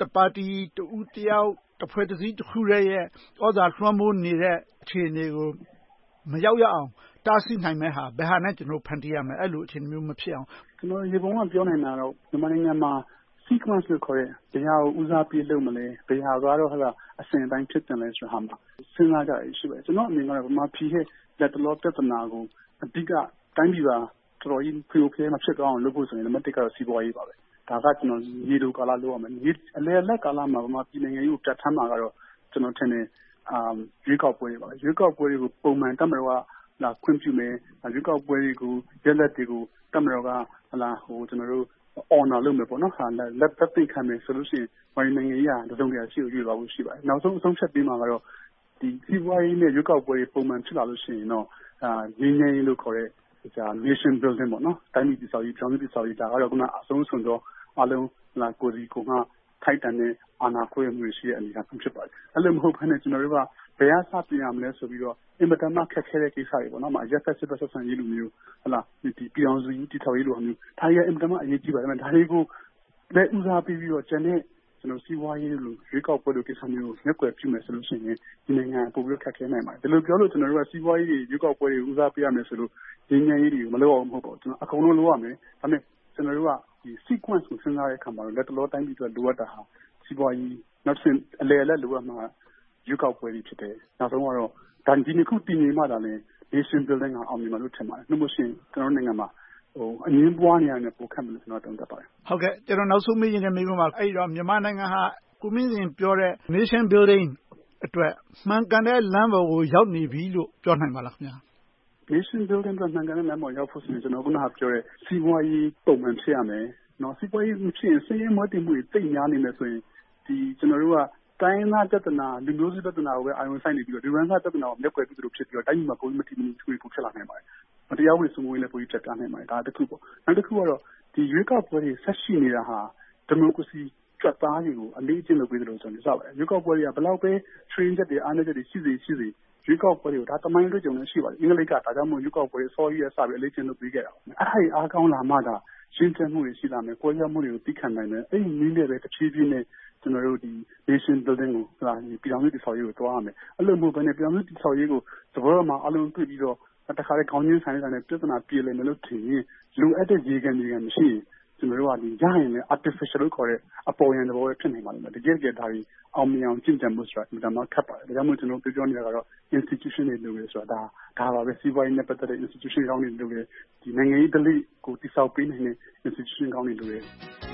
တပါတီတဦးတယောက်တဖွဲ့တစည်းတစ်ခုရဲ့ဩဇာလွှမ်းမိုးနေတဲ့အခြေအနေကိုမရောက်ရအောင်တားဆီးနိုင်မဲ့ဟာဘယ်ဟာနဲ့ကျွန်တော်ဖန်တီးရမယ်အဲ့လိုအခြေအနေမျိုးမဖြစ်အောင်ကျွန်တော်ရေပုံကပြောနေတာတော့မြန်မာနိုင်ငံမှာ sequence လို့ခေါ်တဲ့ဘယ်ဟာကိုဦးစားပေးလုပ်မလဲဘယ်ဟာကတော့အစဉ်အတိုင်းဖြစ်တယ်လဲဆိုဟာမှာစဉ်းစားကြရရှိပဲကျွန်တော်အမြင်ကတော့ဗမာပြည်ရဲ့လက်တလောပြဿနာကိုအဓိကတိုင်းပြည်ပါတော်တော်ကြီးဖျို့ဖျဲမဖြစ်တော့အောင်လုပ်ဖို့ဆိုရင်နံပါတ်1ကတော့စီးပွားရေးပါပဲဒါကကျွန်တော်ရေတိုကာလလုပ်ရမယ်အလယ်လက်ကာလမှာဗမာပြည်နိုင်ငံရေးကိုပြတ်ထမ်းမှာကတော့ကျွန်တော်ထင်တယ်ရွေးကောက်ပွဲတွေပါရွေးကောက်ပွဲတွေကိုပုံမှန်တမတော်ကလာခွင့်ပြုမယ်ရွေးကောက်ပွဲတွေကိုရက်လက်တွေကိုတမတော်ကကျွန်တော်တို့ honor လုပ်မယ်ပေါ့နော်လက်သက်သိခံမယ်ဆိုလို့ရှိရင်မြန်မာနိုင်ငံကြီးကတစုံတရာရှိကိုရွေးသွားဖို့ရှိပါတယ်နောက်ဆုံးအဆုံးဖြတ်ပေးမှာကတော့ဒီစီးပွားရေးနဲ့ရွေးကောက်ပွဲတွေပုံမှန်ဖြစ်လာလို့ရှိရင်တော့ငြိမ်းချမ်းရေးလို့ခေါ်တဲ့nation building ပေါ့နော်တိုင်းပြည်တည်ဆောက်ရေးကြောင်းတည်ဆောက်ရေးဒါကတော့ခုနအဆုံးစွန်တော့အလုံးကိုစီကိုငါထိုက်တန်တဲ့အာဏာခွဲမှုရှိတဲ့အနေအထားဖြစ်ပါတယ်အဲ့လိုမဟုတ်ဘဲနဲ့ကျွန်တော်တို့ကဘယ်အစပြင်ရမလဲဆိုပြီးတော့အင်မတန်မှခက်ခဲတဲ့ကိစ္စတွေပေါ့နော်ရက်သက်စစ်သက်ဆန်ရေးလိုမျိုးဒီပြည်အောင်စုကြီးတည်ဆောက်ရေးလိုမျိုးဒါကြီးအင်မတန်မှအရေးကြီးပါတယ်ဒါတွေကိုလက်ဦးစားပေးပြီးတော့ကျန်တဲ့ကျွန်တော်စီးပွားရေးလိုရွေးကောက်ပွဲလိုကိစ္စမျိုးကိုမျက်ကွယ်ပြုမယ်ဆိုလို့ရှိရင်ဒီနိုင်ငံပိုပြီးခက်ခဲနိုင်ပါတယ်ဒီလိုပြောလို့ကျွန်တော်တို့ကစီးပွားရေးတွေရွေးကောက်ပွဲတွေဦးစားပေးရမယ်ဆိုလို့ဒီဉာဏ်ရေးတွေမလုပ်အောင်မဟုတ်ပါဘူးကျွန်တော်အကုန်လုံးလုပ်ရမယ်ဒါပေမဲ့ကျွန်တော်တို့ကဒီ sequence ကိုစဉ်းစားတဲ့အခါမှာလက်တလောတိုင်းပြည်အတွက်လိုအပ်တာဟာစီးပွားရေးနောက်တစ်အလယ်လိုအပ်မှာရွေးကောက်ပွဲတွေဖြစ်တယ်နောက်ဆုံးကတော့ဒါဒီနှစ်ခုတည်ငြိမ်မှသာလေ nation building ကအောင်မြင်မှာလို့ထင်ပါတယ်နှုတ်မရှင်ကျွန်တော်နိုင်ငံမှာအငင်းပွားနေရတဲ့ပိုခက်မယ်လို့ကျွန်တော်တုံ့ပြန်ပါတယ်ဟုတ်ကဲ့ကျွန်တော်နောက်ဆုံးမေးချင်တဲ့မေးခွန်းပါအဲ့တော့မြန်မာနိုင်ငံဟာကိုမင်းစင်ပြောတဲ့ nation building အတွက်မှန်ကန်တဲ့လမ်းပေါ်ကိုရောက်နေပြီလို့ပြောနိုင်ပါလားခင်ဗျာ nation building အတွက်မှန်ကန်တဲ့လမ်းပေါ်ရောက်ဖို့ဆိုရင်ကျွန်တော်ခုနကပြောတဲ့စီးပွားရေးပုံမှန်ဖြစ်ရမယ်နော်စီးပွားရေးမဖြစ်ရင်စည်ရင်းမွေးတင်မှုတွေတိတ်များနေမယ်ဆိုရင်ဒီကျွန်တော်တို့ကတိုင်းသားပြဿနာလူမျိုးစုပြဿနာကိုပဲအာရုံစိုက်နေပြီးတော့ဒီရန်ကပြဿနာကိုမျက်ကွယ်ပြုလို့ဖြစ်ပြီးတော့တိုင်းပြည်မှာပုံမတည်မှုတွေဖြစ်လာနိုင်ပါတယ်မတရားဝင်စုံမွေးလည်းပုံပြတ်ပြနိုင်ပါတယ်ဒါတစ်ခုပေါ့နောက်တစ်ခုကတော့ဒီရွေးကောက်ပွဲတွေဆက်ရှိနေတာဟာဒီမိုကရေစီကြွက်သားတွေကိုအလေးအကျင့်လုပ်ပေးတယ်လို့ကျွန်တော်ပြောပါတယ်ရွေးကောက်ပွဲတွေကဘယ်လောက်ပဲ train ချက်တွေအားနည်းချက်တွေရှိစေရွေးကောက်ပွဲတွေကိုဒါတမိုင်းတွေ့ကြုံနေရှိပါတယ်အင်္ဂလိပ်ကဒါကြောင့်မို့ရွေးကောက်ပွဲတွေစော်ရည်ရစပြီးအလေးအကျင့်လုပ်ပေးခဲ့တာအဲ့ဒါကြီးအားကောင်းလာမှသာရှင်းပြမှုတွေရှိလာမယ်ကိုယ်ရမှုတွေကိုသိခံနိုင်မယ်အဲ့ဒီနည်းနဲ့ပဲတစ်ဖြည်းဖြည်းနဲ့ကျွန်တော်တို့ဒီ nation building ကိုပြည်အောင်စုတည်ဆောက်ရေးကိုတွားရမယ်အဲ့လိုမျိုးပဲနဲ့ပြည်အောင်စုတည်ဆောက်ရေးကိုသဘောတော်မှာအလုံးတွေ့ပြီးတော့တခါလေခေါင်းချင်းဆိုင်တဲ့ပြဿနာပြေလည်မယ်လို့ထင်ရင်လိုအပ်တဲ့ရေကန်မရှိရင်ကျွန်တော်တို့ကဒီရရင်လည်း artificial လို့ခေါ်တဲ့အပေါ်ယံသဘောပဲဖြစ်နေပါလိမ့်မယ်တကယ်ဒါကြီးအောင်မြင်အောင်ကျင့်ကြံမှုဆိုတာဒါမှခက်ပါတယ်ဒါကြောင့်မို့ကျွန်တော်ပြောနေတာကတော့ institution တွေလိုပဲဆိုတာဒါပါပဲစီးပွားရေးနဲ့ပတ်သက်တဲ့ institution ကောင်းတွေလိုပဲဒီနိုင်ငံရေးဓလေ့ကိုတည်ဆောက်ပေးနိုင်တဲ့ institution ကောင်းတွေလိုပဲ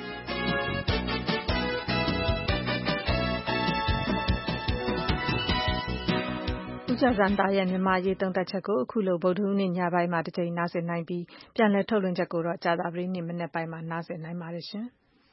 ဦးကျော်ဇံသာရဲ့မြန်မာရေးသုံးသပ်ချက်ကိုအခုလိုဗုဒ္ဓဟူးနေ့ညပိုင်းမှာတစ်ချိန်နားဆင်နိုင်ပြီးပြန်လည်ထုတ်လွှင့်ချက်ကိုတော့ကြာသပတေးနေ့မနက်ပိုင်းမှာနားဆင်နိုင်ပါတယ်ရှင်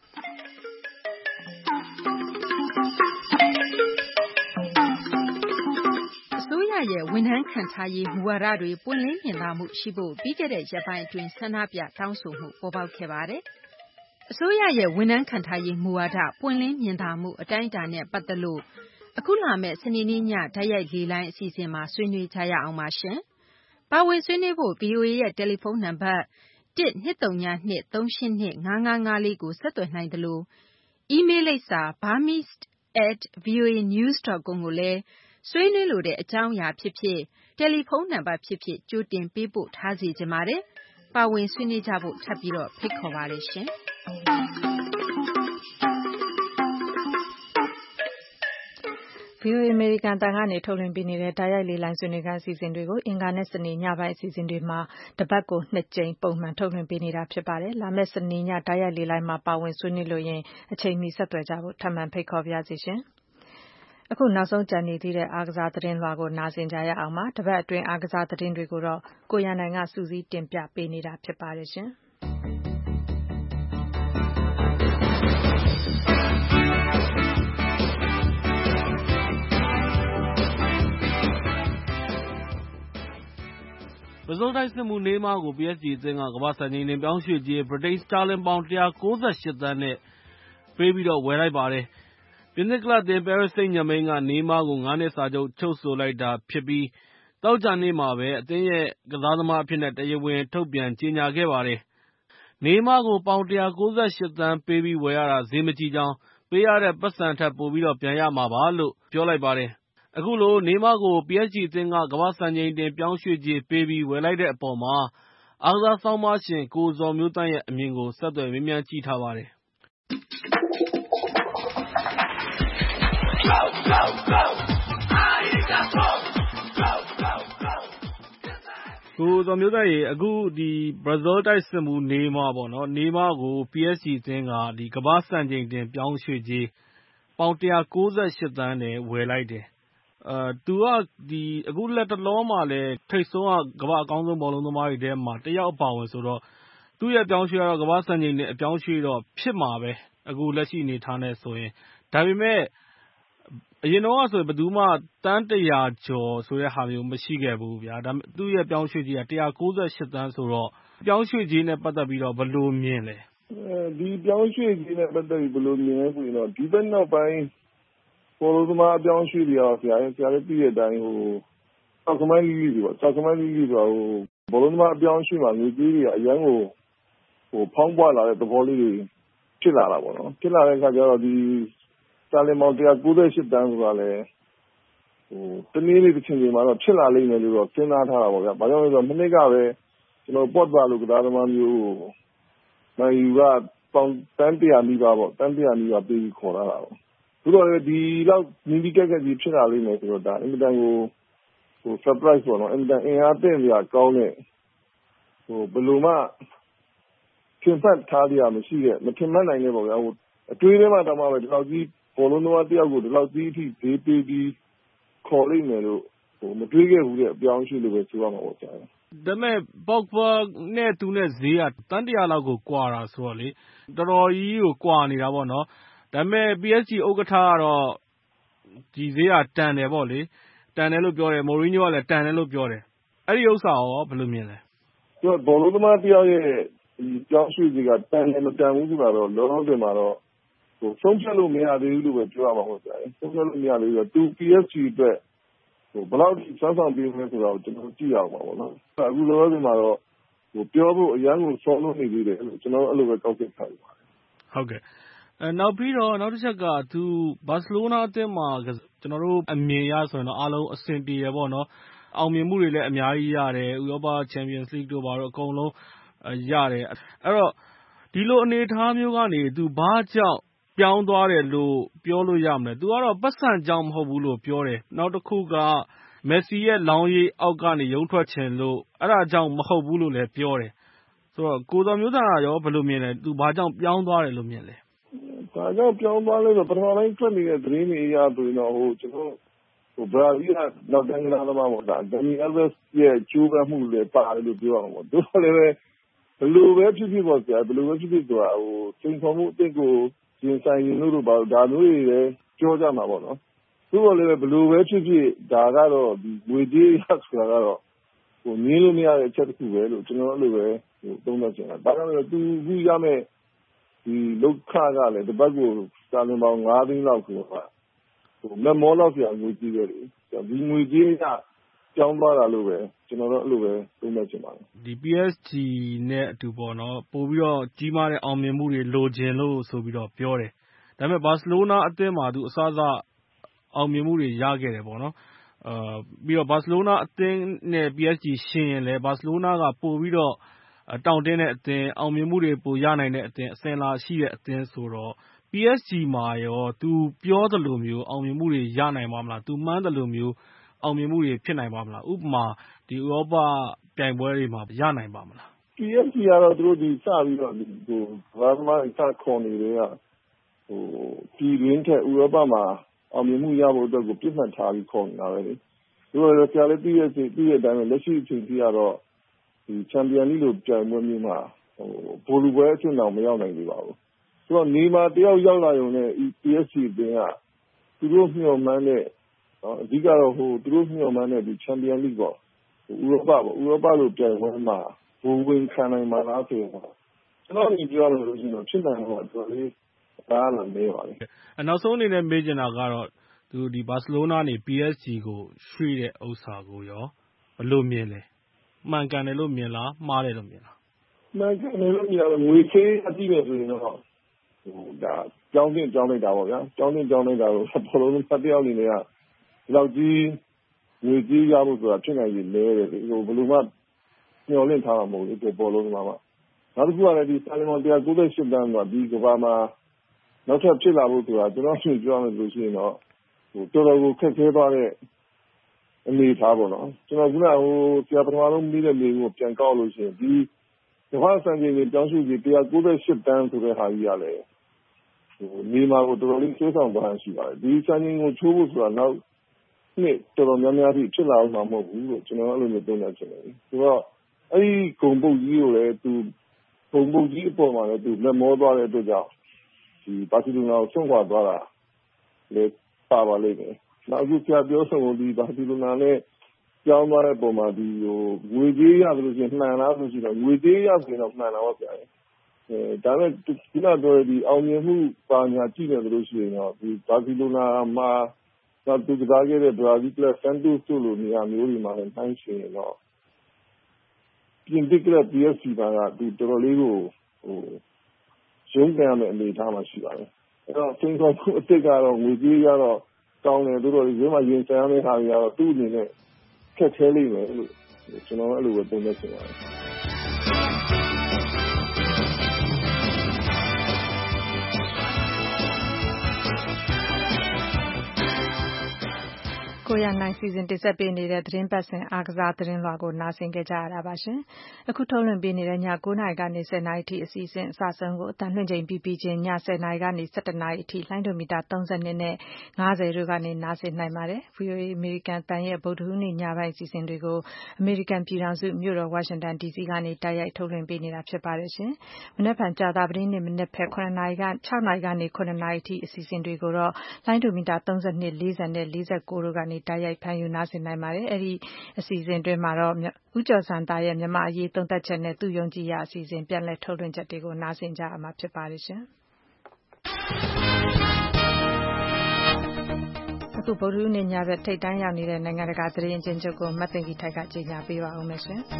အစိုးရရဲ့ဝန်ထမ်းခံထားရေးမူဝါဒတွေပွင့်လင်းမြင်သာမှုရှိဖို့ပြီးခဲ့တဲ့ရက်ပိုင်းအတွင်းဆန္ဒပြတောင်းဆိုမှုပေါ်ပေါက်ခဲ့ပါတယ်။အစိုးရရဲ့ဝန်ထမ်းခံထားရေးမူဝါဒပွင့်လင်းမြင်သာမှုအတိုင်းအတာနဲ့ပတ်သက်လို့အခုလာမယ့်စနေနေ့ညဓာတ်ရိုက်လေလိုင်းအစီအစဉ်မှာဆွေးနွေးကြရအောင်ပါရှင်။ပါဝင်ဆွေးနွေးဖို့ VOA ရဲ့တယ်လီဖုန်းနံပါတ်12382382554ကိုဆက်သွယ်နိုင်တယ်လို့အီးမေးလ်လိပ်စာ burmese@voanews.com ကိုလည်းဆွေးနွေးလိုတဲ့အကြောင်းအရာဖြစ်ဖြစ်တယ်လီဖုန်းနံပါတ်ဖြစ်ဖြစ်ကြိုတင်ပေးပို့ထားစေချင်ပါတယ်။ပါဝင်ဆွေးနွေးကြဖို့ထပ်ပြီးတော့ဖိတ်ခေါ်ပါတယ်ရှင်။ VOA အမေရိကန်အသံကနေထုတ်လွှင့်ပေးနေတဲ့တိုက်ရိုက်လေလံဆွေးနွေးခန်းအစီအစဉ်တွေကိုအင်္ဂါနဲ့စနေညပိုင်းအစီအစဉ်တွေမှာတပတ်ကို2ကြိမ်ပုံမှန်ထုတ်လွှင့်ပေးနေတာဖြစ်ပါတယ်။လာမယ့်စနေညတိုက်ရိုက်လေလံမှာပါဝင်ဆွေးနွေးလို့ရင်အချိန်မီဆက်သွယ်ကြဖို့ထပ်မံဖိတ်ခေါ်ပါရစေရှင်။အခုနောက်ဆုံးကြံနေသေးတဲ့အားကစားသတင်းလွှာကိုနားဆင်ကြရအောင်ပါ။တပတ်အတွင်းအားကစားသတင်းတွေကိုတော့ကိုရန်နိုင်ကစူးစီးတင်ပြပေးနေတာဖြစ်ပါတယ်ရှင်။ဘရာဇီးတိုက်စစ်မှူးနေမားကို PSG အသင်းကကမ္ဘာ့စံချိန်တင်ပြောင်းရွှေ့ကြေးဗြိတိန်စတာလင်ပေါင်198သန်းနဲ့ပေးပြီးဝယ်လိုက်ပါတယ်။ပြင်သစ်ကလပ်အသင်း ပဲရစ်စိန့်ဂျာမိန်းကနေမားကို5 နှစ်စာချုပ်ချုပ်ဆိုလိုက်တာဖြစ်ပြီးသောကြာနေ့မှာပဲအသင်းရဲ့ကစားသမားအဖြစ်နဲ့တရားဝင်ထုတ်ပြန်ကြေညာခဲ့ပါတယ်။နေမားကိုပေါင်198သန်းပေးပြီးဝယ်ရတာဈေးမကြီးကြောင်းပေးရတဲ့ပိုက်ဆံထက်ပိုပြီးတော့ပြန်ရမှာပါလို့ပြောလိုက်ပါတယ်။ အခုလိုနေမားကို PSG အသင်းကကမ္ဘာ့စံချိန်တင်ပြောင်းရွှေ့ကြေးပေးပြီးဝယ်လိုက်တဲ့အပေါ်မှာအားကစားဆောင်းပါးရှင်ကိုဇော်မျိုးသန့်ရဲ့အမြင်ကိုဆက်သွယ်မေးမြန်းကြည့်ထားပါတယ်။ ကိုဇော်မျိုးသန့်ရေအခုဘရာဇီးတိုက်စစ်မှူးနေမားပေါ့နော်နေမားကို PSG အသင်းကကမ္ဘာ့စံချိန်တင်ပြောင်းရွှေ့ကြေးပေါင်198 သန်းနဲ့ဝယ်လိုက်တယ်။သူကအခုလက်တလောမှာလည်းထိပ်ဆုံးကကမ္ဘာ့အကောင်းဆုံးဘောလုံးသမားတွေထဲမှာတစ်ယောက်အပါဝင်ဆိုတော့သူ့ရဲ့ပြောင်းရွှေ့ကတော့ကမ္ဘာ့စံချိန်တင်အပြောင်းရွှေ့တော့ဖြစ်မှာပဲအခုလက်ရှိအနေအထားနဲ့ဆိုရင်ဒါပေမဲ့အရင်တော့ဆိုရင်ဘယ်သူမှသန်း100ကျော်ဆိုတဲ့ဟာမျိုးမရှိခဲ့ဘူးဗျာဒါပေမဲ့သူ့ရဲ့ပြောင်းရွှေ့ကြေးက198သန်းဆိုတော့ပြောင်းရွှေ့ကြေးနဲ့ပတ်သက်ပြီးတော့ဘယ်လိုမြင်လဲဒီပြောင်းရွှေ့ကြေးနဲ့ပတ်သက်ပြီးဘယ်လိုမြင်လဲဆိုရင်တော့ဒီဘက်နောက်ပိုင်းဘောလုံးသမားအပြောင်းရွှေ့တွေရောဆရာလည်းသိတဲ့အတိုင်းဆောက်သမိုင်းလိလိတွေပေါ့ဆောက်သမိုင်းလိလိဆိုတော့ဘောလုံးသမားအပြောင်းရွှေ့မှာငွေကြေးတွေကအရန်ကိုဖောင်းပွားလာတဲ့သဘောလေးတွေဖြစ်လာတာပေါ့နော်ဖြစ်လာတဲ့အခါကျတော့ဒီစာလင်ပေါင်း198တန်းဆိုတာလည်းတနည်းလေးတစ်ချိန်ချိန်မှာတော့ဖြစ်လာလိမ့်မယ်လို့တော့စဉ်းစားထားတာပေါ့ဗျာဘာကြောင့်လဲဆိုတော့မနှစ်ကပဲကျွန်တော်ပေါ့ပါလို့ကစားသမားမျိုးကိုနိုင်ယူကပေါင်တန်း100နီးပါးပေါ့တန်း100နီးပါးပေးပြီးခေါ်လာတာပေါ့ဆိုတော့ဒီလောက်နီးနီးကက်ကက်ကြီးဖြစ်လာလိမ့်မယ်ဆိုတော့ဒါအင်မတန်ကိုsurprise ပေါ့နော်အင်မတန်အင်အားသင့်စရာကောင်းတဲ့ဘယ်လိုမှထင်မှတ်ထားရမရှိတဲ့မထင်မှတ်နိုင်တဲ့ပေါ့ဗျာအတွေးထဲမှာတောင်မှပဲဒီလောက်ကြီးဘောလုံးသမားတယောက်ကိုဒီလောက်ကြီးအထိဈေးပေးပြီးခေါ်လိမ့်မယ်လို့မတွေးခဲ့ဘူးတဲ့အပြောင်းအရွှေ့လို့ပဲဆိုရမှာပေါ့ဆရာဒါပေမဲ့ပေါ့ဘာနဲ့သူနဲ့ဈေးကတန်း100လောက်ကိုကွာတာဆိုတော့လေတော်တော်ကြီးကိုကွာနေတာပေါ့နော်ဒါပေမဲ့ PSG ဥက္ကဋ္ဌကတော့ဒီဈေးကတန်တယ်ပေါ့လေတန်တယ်လို့ပြောတယ်မိုရီညိုကလည်းတန်တယ်လို့ပြောတယ်အဲ့ဒီဥစ္စာရောဘယ်လိုမြင်လဲသူကဘောလုံးသမားတယောက်ရဲ့ဒီပြောင်းရွှေ့ကြီးကတန်တယ်မတန်ဘူးဆိုတာတော့လောလောဆယ်မှာတော့ဆုံးဖြတ်လို့မရသေးဘူးလို့ပဲပြောရမှာပေါ့ဆရာဆုံးဖြတ်လို့မရသေးဘူးသူ PSG အတွက်ဘယ်လောက်စွမ်းဆောင်ပေးမလဲဆိုတာကိုကျွန်တော်ကြည့်ရအောင်ပါပေါ့နော်အခုလောလောဆယ်မှာတော့ပြောဖို့အရန်ကိုစောလို့နေသေးတယ်လို့ကျွန်တော်အဲ့လိုပဲကောက်ချက်ထားပါတယ်ဟုတ်ကဲ့နောက်ပြီးတော့နောက်တစ်ချက်ကသူဘာစီလိုနာအသင်းမှာကျွန်တော်တို့အမြင်ရဆိုရင်တော့အားလုံးအဆင်ပြေရပေါ့နော်အောင်မြင်မှုတွေလည်းအများကြီးရတယ်ဥရောပချန်ပီယံစ်လိဂ်တို့ဘာလို့အကုန်လုံးရတယ်အဲ့တော့ဒီလိုအနေအထားမျိုးကနေသူဘာကြောင့်ပြောင်းသွားတယ်လို့ပြောလို့ရမလဲသူကတော့ပတ်စံကြောင့်မဟုတ်ဘူးလို့ပြောတယ်နောက်တစ်ခုကမက်ဆီရဲ့လောင်းရိပ်အောက်ကနေရုံထွက်ချင်လို့အဲ့ဒါကြောင့်မဟုတ်ဘူးလို့လည်းပြောတယ်ဆိုတော့ကိုဇော်မျိုးသားရောဘယ်လိုမြင်လဲသူဘာကြောင့်ပြောင်းသွားတယ်လို့မြင်လဲဒါကြောင့်ပြောင်းသွားလဲဆိုပထမပိုင်းထွက်နေတဲ့သတင်းတွေအရဆိုရင်တော့ကျွန်တော်ဘရာဇီးကနောက်တန်းကစားသမားပေါ့ဒါဒနီအယ်ဗက်စ်ရဲ့ကျိုးပမ်းမှုလည်းပါတယ်လို့ပြောအောင်ပေါ့သူကလည်းဘယ်လိုပဲဖြစ်ဖြစ်ပေါ့ဆရာဘယ်လိုပဲဖြစ်ဖြစ်ဆိုတာစိန်ခေါ်မှုအစ်ကိုရင်ဆိုင်ရင်လို့ပါဒါမျိုးတွေလည်းပြောကြမှာပေါ့နော်သူကလည်းဘယ်လိုပဲဖြစ်ဖြစ်ဒါကတော့ဒီငွေကြေးရဆိုတာကတော့ငင်းလို့မရတဲ့အချက်တစ်ခုပဲလို့ကျွန်တော်အဲ့လိုပဲသုံးသပ်ချင်တာဒါကြောင့်လည်းသူခုရမယ့်ဒီလောက်ခကလည်းတစ်ပတ်ကိုစာလင်ပေါင်း9သိန်းလောက်ဆိုတော့မက်မောလောက်ပြငွေကြေးပဲလေဒီငွေကြေးကကြောင်းသွားတာလို့ပဲကျွန်တော်တို့အဲ့လိုပဲသုံးသပ်ချင်ပါတယ်ဒီ PSG နဲ့အတူပေါ့နော်ပို့ပြီးတော့ကြီးမားတဲ့အောင်မြင်မှုတွေလိုချင်လို့ဆိုပြီးတော့ပြောတယ်ဒါပေမဲ့ဘာစီလိုနာအသင်းမှာသူအစအောင်မြင်မှုတွေရခဲ့တယ်ပေါ့နော်ပြီးတော့ဘာစီလိုနာအသင်းနဲ့ PSG ရှင်ရင်လည်းဘာစီလိုနာကပို့ပြီးတော့တောင့်တင်းတဲ့အသင်းအောင်မြင်မှုတွေပိုရနိုင်တဲ့အသင်းအစဉ်လာရှိတဲ့အသင်းဆိုတော့ PSG မှာရောသူပြောသလိုမျိုးအောင်မြင်မှုတွေရနိုင်ပါမလားသူမှန်းသလိုမျိုးအောင်မြင်မှုတွေဖြစ်နိုင်ပါမလားဥပမာဒီဥရောပပြိုင်ပွဲတွေမှာရနိုင်ပါမလား PSG ကတော့သူတို့ဒီစပြီးတော့ဘာမှမစခေါ်နေတဲ့ပြည်ရင်းထက်ဥရောပမှာအောင်မြင်မှုရဖို့အတွက်ကိုပြစ်မှတ်ထားပြီးခေါ်နေတာပဲလေသူတို့ဆရာလည်းသိတဲ့အတိုင်းပဲလက်ရှိအချိန်ထိကတော့ဒီချန်ပီယံလိလို့ပြိုင်ပွဲမျိုးမှာဗိုလ်လူပွဲအဆင့်တောင်မရောက်နိုင်သေးပါဘူးဆိုတော့နေမှာတယောက်ရောက်လာရုံနဲ့ PSG အသင်းကသူတို့မျှော်မှန်းတဲ့အဓိကတော့သူတို့မျှော်မှန်းတဲ့ဒီချန်ပီယံလိပေါ့ဥရောပလို့ပြိုင်ပွဲမှာဘိုးဝင်ခံနိုင်မှာလားဆိုတော့ကျွန်တော်ဒီပြောရလို့ရှိရင်ဖြစ်နိုင်တော့တော်တော်လေးဒါကလည်းနေပါလေနောက်ဆုံးအနေနဲ့မေးချင်တာကတော့သူဒီဘာစီလိုနာနေ PSG ကိုရွှေ့တဲ့ဥစ္စာကိုရောဘယ်လိုမြင်လဲမှန်ကန်တယ်လို့မြင်လားမှားတယ်လို့မြင်လားမှန်ကန်တယ်လို့မြင်ရတော့ငွေချေးအကြည့်မယ်ဆိုရင်တော့ဒါကြောင်းတင်ကြောင်းလိုက်တာပေါ့ဗျာကြောင်းတင်ကြောင်းလိုက်တာကိုဘောလုံးသမားတယောက်အနေနဲ့ကဒီလောက်ကြီးငွေကြီးရဖို့ဆိုတာဖြစ်နိုင်ရင်လဲတယ်ဘယ်လိုမှမျှော်လင့်ထားမှာမဟုတ်ဘူးဒီဘောလုံးသမားကနောက်တစ်ခုကလည်းဒီဆာလီမွန်198တန်းဆိုတာဒီကမ္ဘာမှာနောက်ထပ်ဖြစ်လာဖို့ဆိုတာကျွန်တော်ရှင်းပြရမယ်လို့ရှိရင်တော့တော်တော်ကိုခက်ခဲသွားတဲ့အနေထားပေါ့နော်ကျွန်တော်ကဆရာပထမဆုံးပြီးတဲ့နေကိုပြန်ကောက်လို့ရှိရင်ဒီကမ္ဘာစံချိန်တွေတောင်းစုကြီး198တန်းဆိုတဲ့ဟာကြီးရတယ်နေမှာကိုတော်တော်လေးချိုးဆောင်သွားရှိပါတယ်ဒီစံချိန်ကိုချိုးဖို့ဆိုတာနောက်နှစ်တော်တော်များများဖြစ်လာအောင်မဟုတ်ဘူးလို့ကျွန်တော်အဲ့လိုမျိုးသုံးသပ်ချင်တယ်ဆိုတော့အဲ့ဒီဂုံပုတ်ကြီးကိုလည်းသူဂုံပုတ်ကြီးအပေါ်မှာလည်းသူလက်မောသွားတဲ့အတွက်ကြောင့်ဒီဘာစီလိုနာကိုဆုံးခွာသွားတာလည်းပါလိမ့်မယ်နောက်အခုဆရာပြောဆုံးဒီဘာစီလိုနာနဲ့ကြောင်းသွားတဲ့ပုံမှာဒီငွေကြေးရလို့ရှိရင်မှန်လားဆိုတော့ငွေကြေးရဆိုရင်တော့မှန်တာပါဗျာဒါပေမဲ့ဒီနောက်တော့ဒီအောင်မြင်မှုပါညာကြည့်တယ်လို့ရှိရင်တော့ဒီဘာစီလိုနာမှာတော့သူကစားခဲ့တဲ့ဘရာဇီးကလပ်ဆန်တိုစ်လိုနေရာမျိုးတွေမှာလည်းနှိုင်းရှင်တော့ပြင်သစ်ကလပ် PSG ကသူတော်တော်လေးကိုရုံးကန်ရမယ့်အနေအထားမှာရှိပါတယ်အဲ့တော့သင်္ကောအစ်စ်ကတော့ငွေကြေးရတော့ကောင်းတယ်တို့တော့ဒီမှာရင်ဆိုင်ရမယ့်ဟာတွေကတော့သူ့အနေနဲ့ခက်ခဲလိမ့်မယ်လို့ကျွန်တော်အဲ့လိုပဲသုံးသပ်ချင်ပါတယ်ကိုရနိုင်စီစဉ်တင်ဆက်ပေးနေတဲ့သတင်းပတ်စဉ်အားကစားသတင်းလွှာကိုနားဆင်ကြရတာပါရှင်။အခုထုတ်လွှင့်ပေးနေတဲ့ည9:00 နာရီကနေ10:00 နာရီအထိအစီအစဉ်အစဆုံးကိုအတန်လွှင့်ချိန်ပြီးချင်းည10:00 နာရီကနေ17:00 နာရီအထိလိုင်းဒိုမီတာ32နဲ့50တို့ကနေနားဆင်နိုင်ပါတယ်။ VOA အမေရိကန်တန်ရဲ့ဗုဒ္ဓဟူးနေ့ညပိုင်းအစီအစဉ်တွေကိုအမေရိကန်ပြည်ထောင်စုမြို့တော်ဝါရှင်တန် DC ကနေတိုက်ရိုက်ထုတ်လွှင့်ပေးနေတာဖြစ်ပါတယ်ရှင်။မနက်ဖြန်ကြာသပတေးနေ့မနက်ဖြန်6:00 နာရီကနေ9:00 နာရီအထိအစီအစဉ်တွေကိုတော့လိုင်းဒိုမီတာ32 40နဲ့49တို့ကနေတိုက်ရိုက်ဖမ်းယူနားဆင်နိုင်ပါတယ်။အဲဒီအစီအစဉ်တွင်မှာတော့ဦးကျော်ဇံသာရဲ့မြန်မာအရေးသုံးသပ်ချက်နဲ့သူယုံကြည်ရာအစီအစဉ်ပြန်လည်ထုတ်လွှင့်ချက်တွေကိုနားဆင်ကြရမှာဖြစ်ပါတယ်ရှင်။အခုဗုဒ္ဓဟူးနေ့ညဘက်ထိပ်တန်းရောက်နေတဲ့နိုင်ငံတကာသတင်းအကျဉ်းချုပ်ကိုမသိင်္ဂီထိုက်ကကြေညာပေးပါဦးမယ်ရှင်။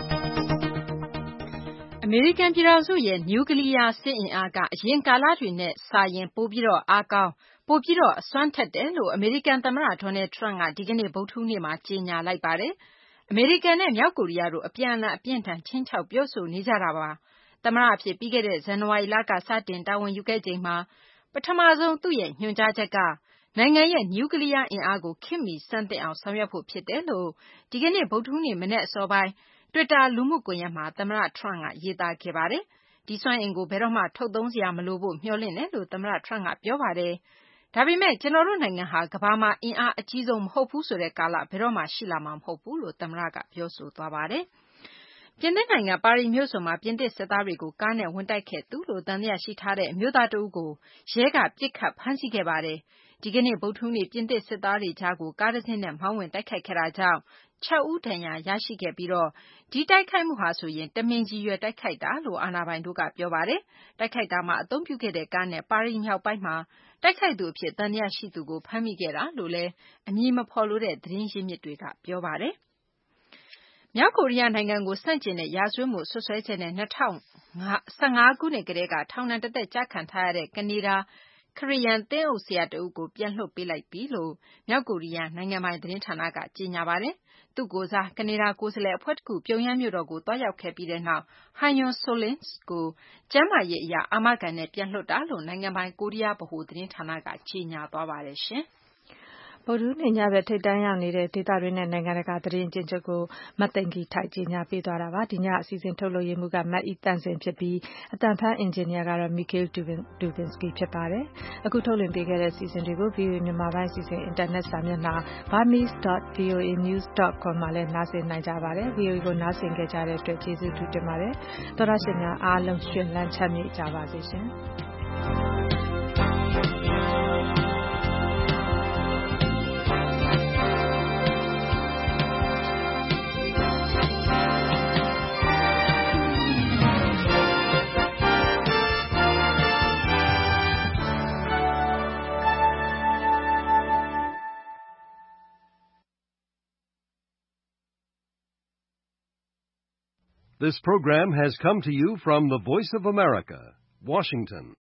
အမေရိကန်ပြည်ထောင်စုရဲ့နျူကလ িয়ার စစ်အင်အားကအရင်ကာလတွေနဲ့စာရင်ပိုပြီးတော့အားကောင်းပိုပြီးတော့အစွမ်းထက်တယ်လို့အမေရိကန်သမ္မတဒေါ်နယ်ထရန့်ကဒီကနေ့ဗုဒ္ဓဟူးနေ့မှာကြေညာလိုက်ပါတယ်။အမေရိကန်နဲ့မြောက်ကိုရီးယားတို့အပြန်အလှန်အပြင်းထန်ချင်းချောက်ပြောဆိုနေကြတာပါ။သမ္မတအဖြစ်ပြီးခဲ့တဲ့ဇန်နဝါရီလကစတင်တာဝန်ယူခဲ့ချိန်မှာပထမဆုံးသူ့ရဲ့ညွှန်ကြားချက်ကနိုင်ငံရဲ့နျူကလ িয়ার အင်အားကိုခေတ်မီစမ်းသစ်အောင်ဆောင်ရွက်ဖို့ဖြစ်တယ်လို့ဒီကနေ့ဗုဒ္ဓဟူးနေ့မနက်အစောပိုင်းတွစ်တာလူမှုကွန်ရက်မှာသမ္မတထရန့်ကရေးသားခဲ့ပါတယ်။ဒီစွမ်းအင်ကိုဘယ်တော့မှထုတ်သုံးစရာမလိုဖို့မျှော်လင့်တယ်လို့သမ္မတထရန့်ကပြောပါတယ်။ဒါပေမဲ့ကျွန်တော်တို့နိုင်ငံဟာကမ္ဘာမှာအင်အားအကြီးဆုံးမဟုတ်ဘူးဆိုတဲ့ကာလဘယ်တော့မှရှိလာမှာမဟုတ်ဘူးလို့သမ္မတကပြောဆိုသွားပါတယ်။ပြင်သစ်နိုင်ငံပါရီမြို့စွန်မှာပြင်သစ်စစ်သားတွေကိုကားနဲ့ဝင်တိုက်ခဲ့သူလို့သံသယရှိထားတဲ့အမျိုးသားတဦးကိုရဲကပစ်ခတ်ဖမ်းဆီးခဲ့ပါတယ်။ဒီကနေ့ဗုဒ္ဓဟူးနေ့ပြင်သစ်စစ်သားတွေကြားကိုကားတစ်စီးနဲ့မောင်းဝင်တိုက်ခိုက်ခဲ့တာကြောင့်6 ဦးဒဏ်ရာရရှိခဲ့ပြီးဒီတိုက်ခိုက်မှုဟာဆိုရင်တမင်ကြီးရွယ်တိုက်ခိုက်တာလို့အာဏာပိုင်တို့ကပြောပါတယ်။တိုက်ခိုက်တာမှာအသုံးပြုခဲ့တဲ့ကားနဲ့ပါရီမြောက်ပိုင်းမှာတိုက်ခိုက်သူအဖြစ်သံသယရှိသူကိုဖမ်းမိခဲ့တာလို့လည်းအမည်မဖော်လိုတဲ့သတင်းရင်းမြစ်တွေကပြောပါတယ်။မြောက်ကိုရီးယားနိုင်ငံကိုဆန့်ကျင်တဲ့ရာဇဝတ်မှုဆွဆွဲချက်နဲ့2015ခုနှစ်ကတည်းကထောင်ဒဏ်တစ်သက်ကျခံထားရတဲ့ကနေဒါခရစ်ယာန်သင်းအုပ်ဆရာတဦးကိုပြန်လွှတ်ပေးလိုက်ပြီလို့မြောက်ကိုရီးယားနိုင်ငံပိုင်သတင်းဌာနကကြေညာပါတယ်။သူ့ကိုယ်စားကနေဒါကိုယ်စားလှယ်အဖွဲ့တခုပြုံယမ်းမြို့တော်ကိုတွားရောက်ခဲ့ပြီးတဲ့နောက်ဟန်ယွန်ဆိုလင်းကိုကျန်းမာရေးအရအာမခံနဲ့ပြန်လွှတ်တာလို့နိုင်ငံပိုင်ကိုရီးယားဗဟိုသတင်းဌာနကကြေညာသွားပါတယ်ရှင်။ဗုဒ္ဓဟူးနေ့ညဘက်ထိပ်တန်းရောက်နေတဲ့ဒေသတွင်းနဲ့နိုင်ငံတကာသတင်းအကျဉ်းချုပ်ကိုမသိင်္ဂီထိုက်ကြေညာပေးသွားတာပါ။ဒီညအစီအစဉ်ထုတ်လွှင့်ရေးမှူးကမတ်အီတန့်စင်ဖြစ်ပြီးအတန်ဖန်အင်ဂျင်နီယာကတော့ Mikhail Dubinsky ဖြစ်ပါတယ်။အခုထုတ်လွှင့်ပေးခဲ့တဲ့အစီအစဉ်တွေကို VOA မြန်မာပိုင်းအစီအစဉ်အင်တာနက်စာမျက်နှာ burmese.voanews.com မှာလည်းနားဆင်နိုင်ကြပါတယ်။ VOA ကိုနားဆင်ကြတဲ့အတွက်ကျေးဇူးတင်ပါတယ်။သောတရှင်များအားလုံးရှင်လန်းချမ်းမြေ့ကြပါစေရှင်။ This program has come to you from the Voice of America, Washington.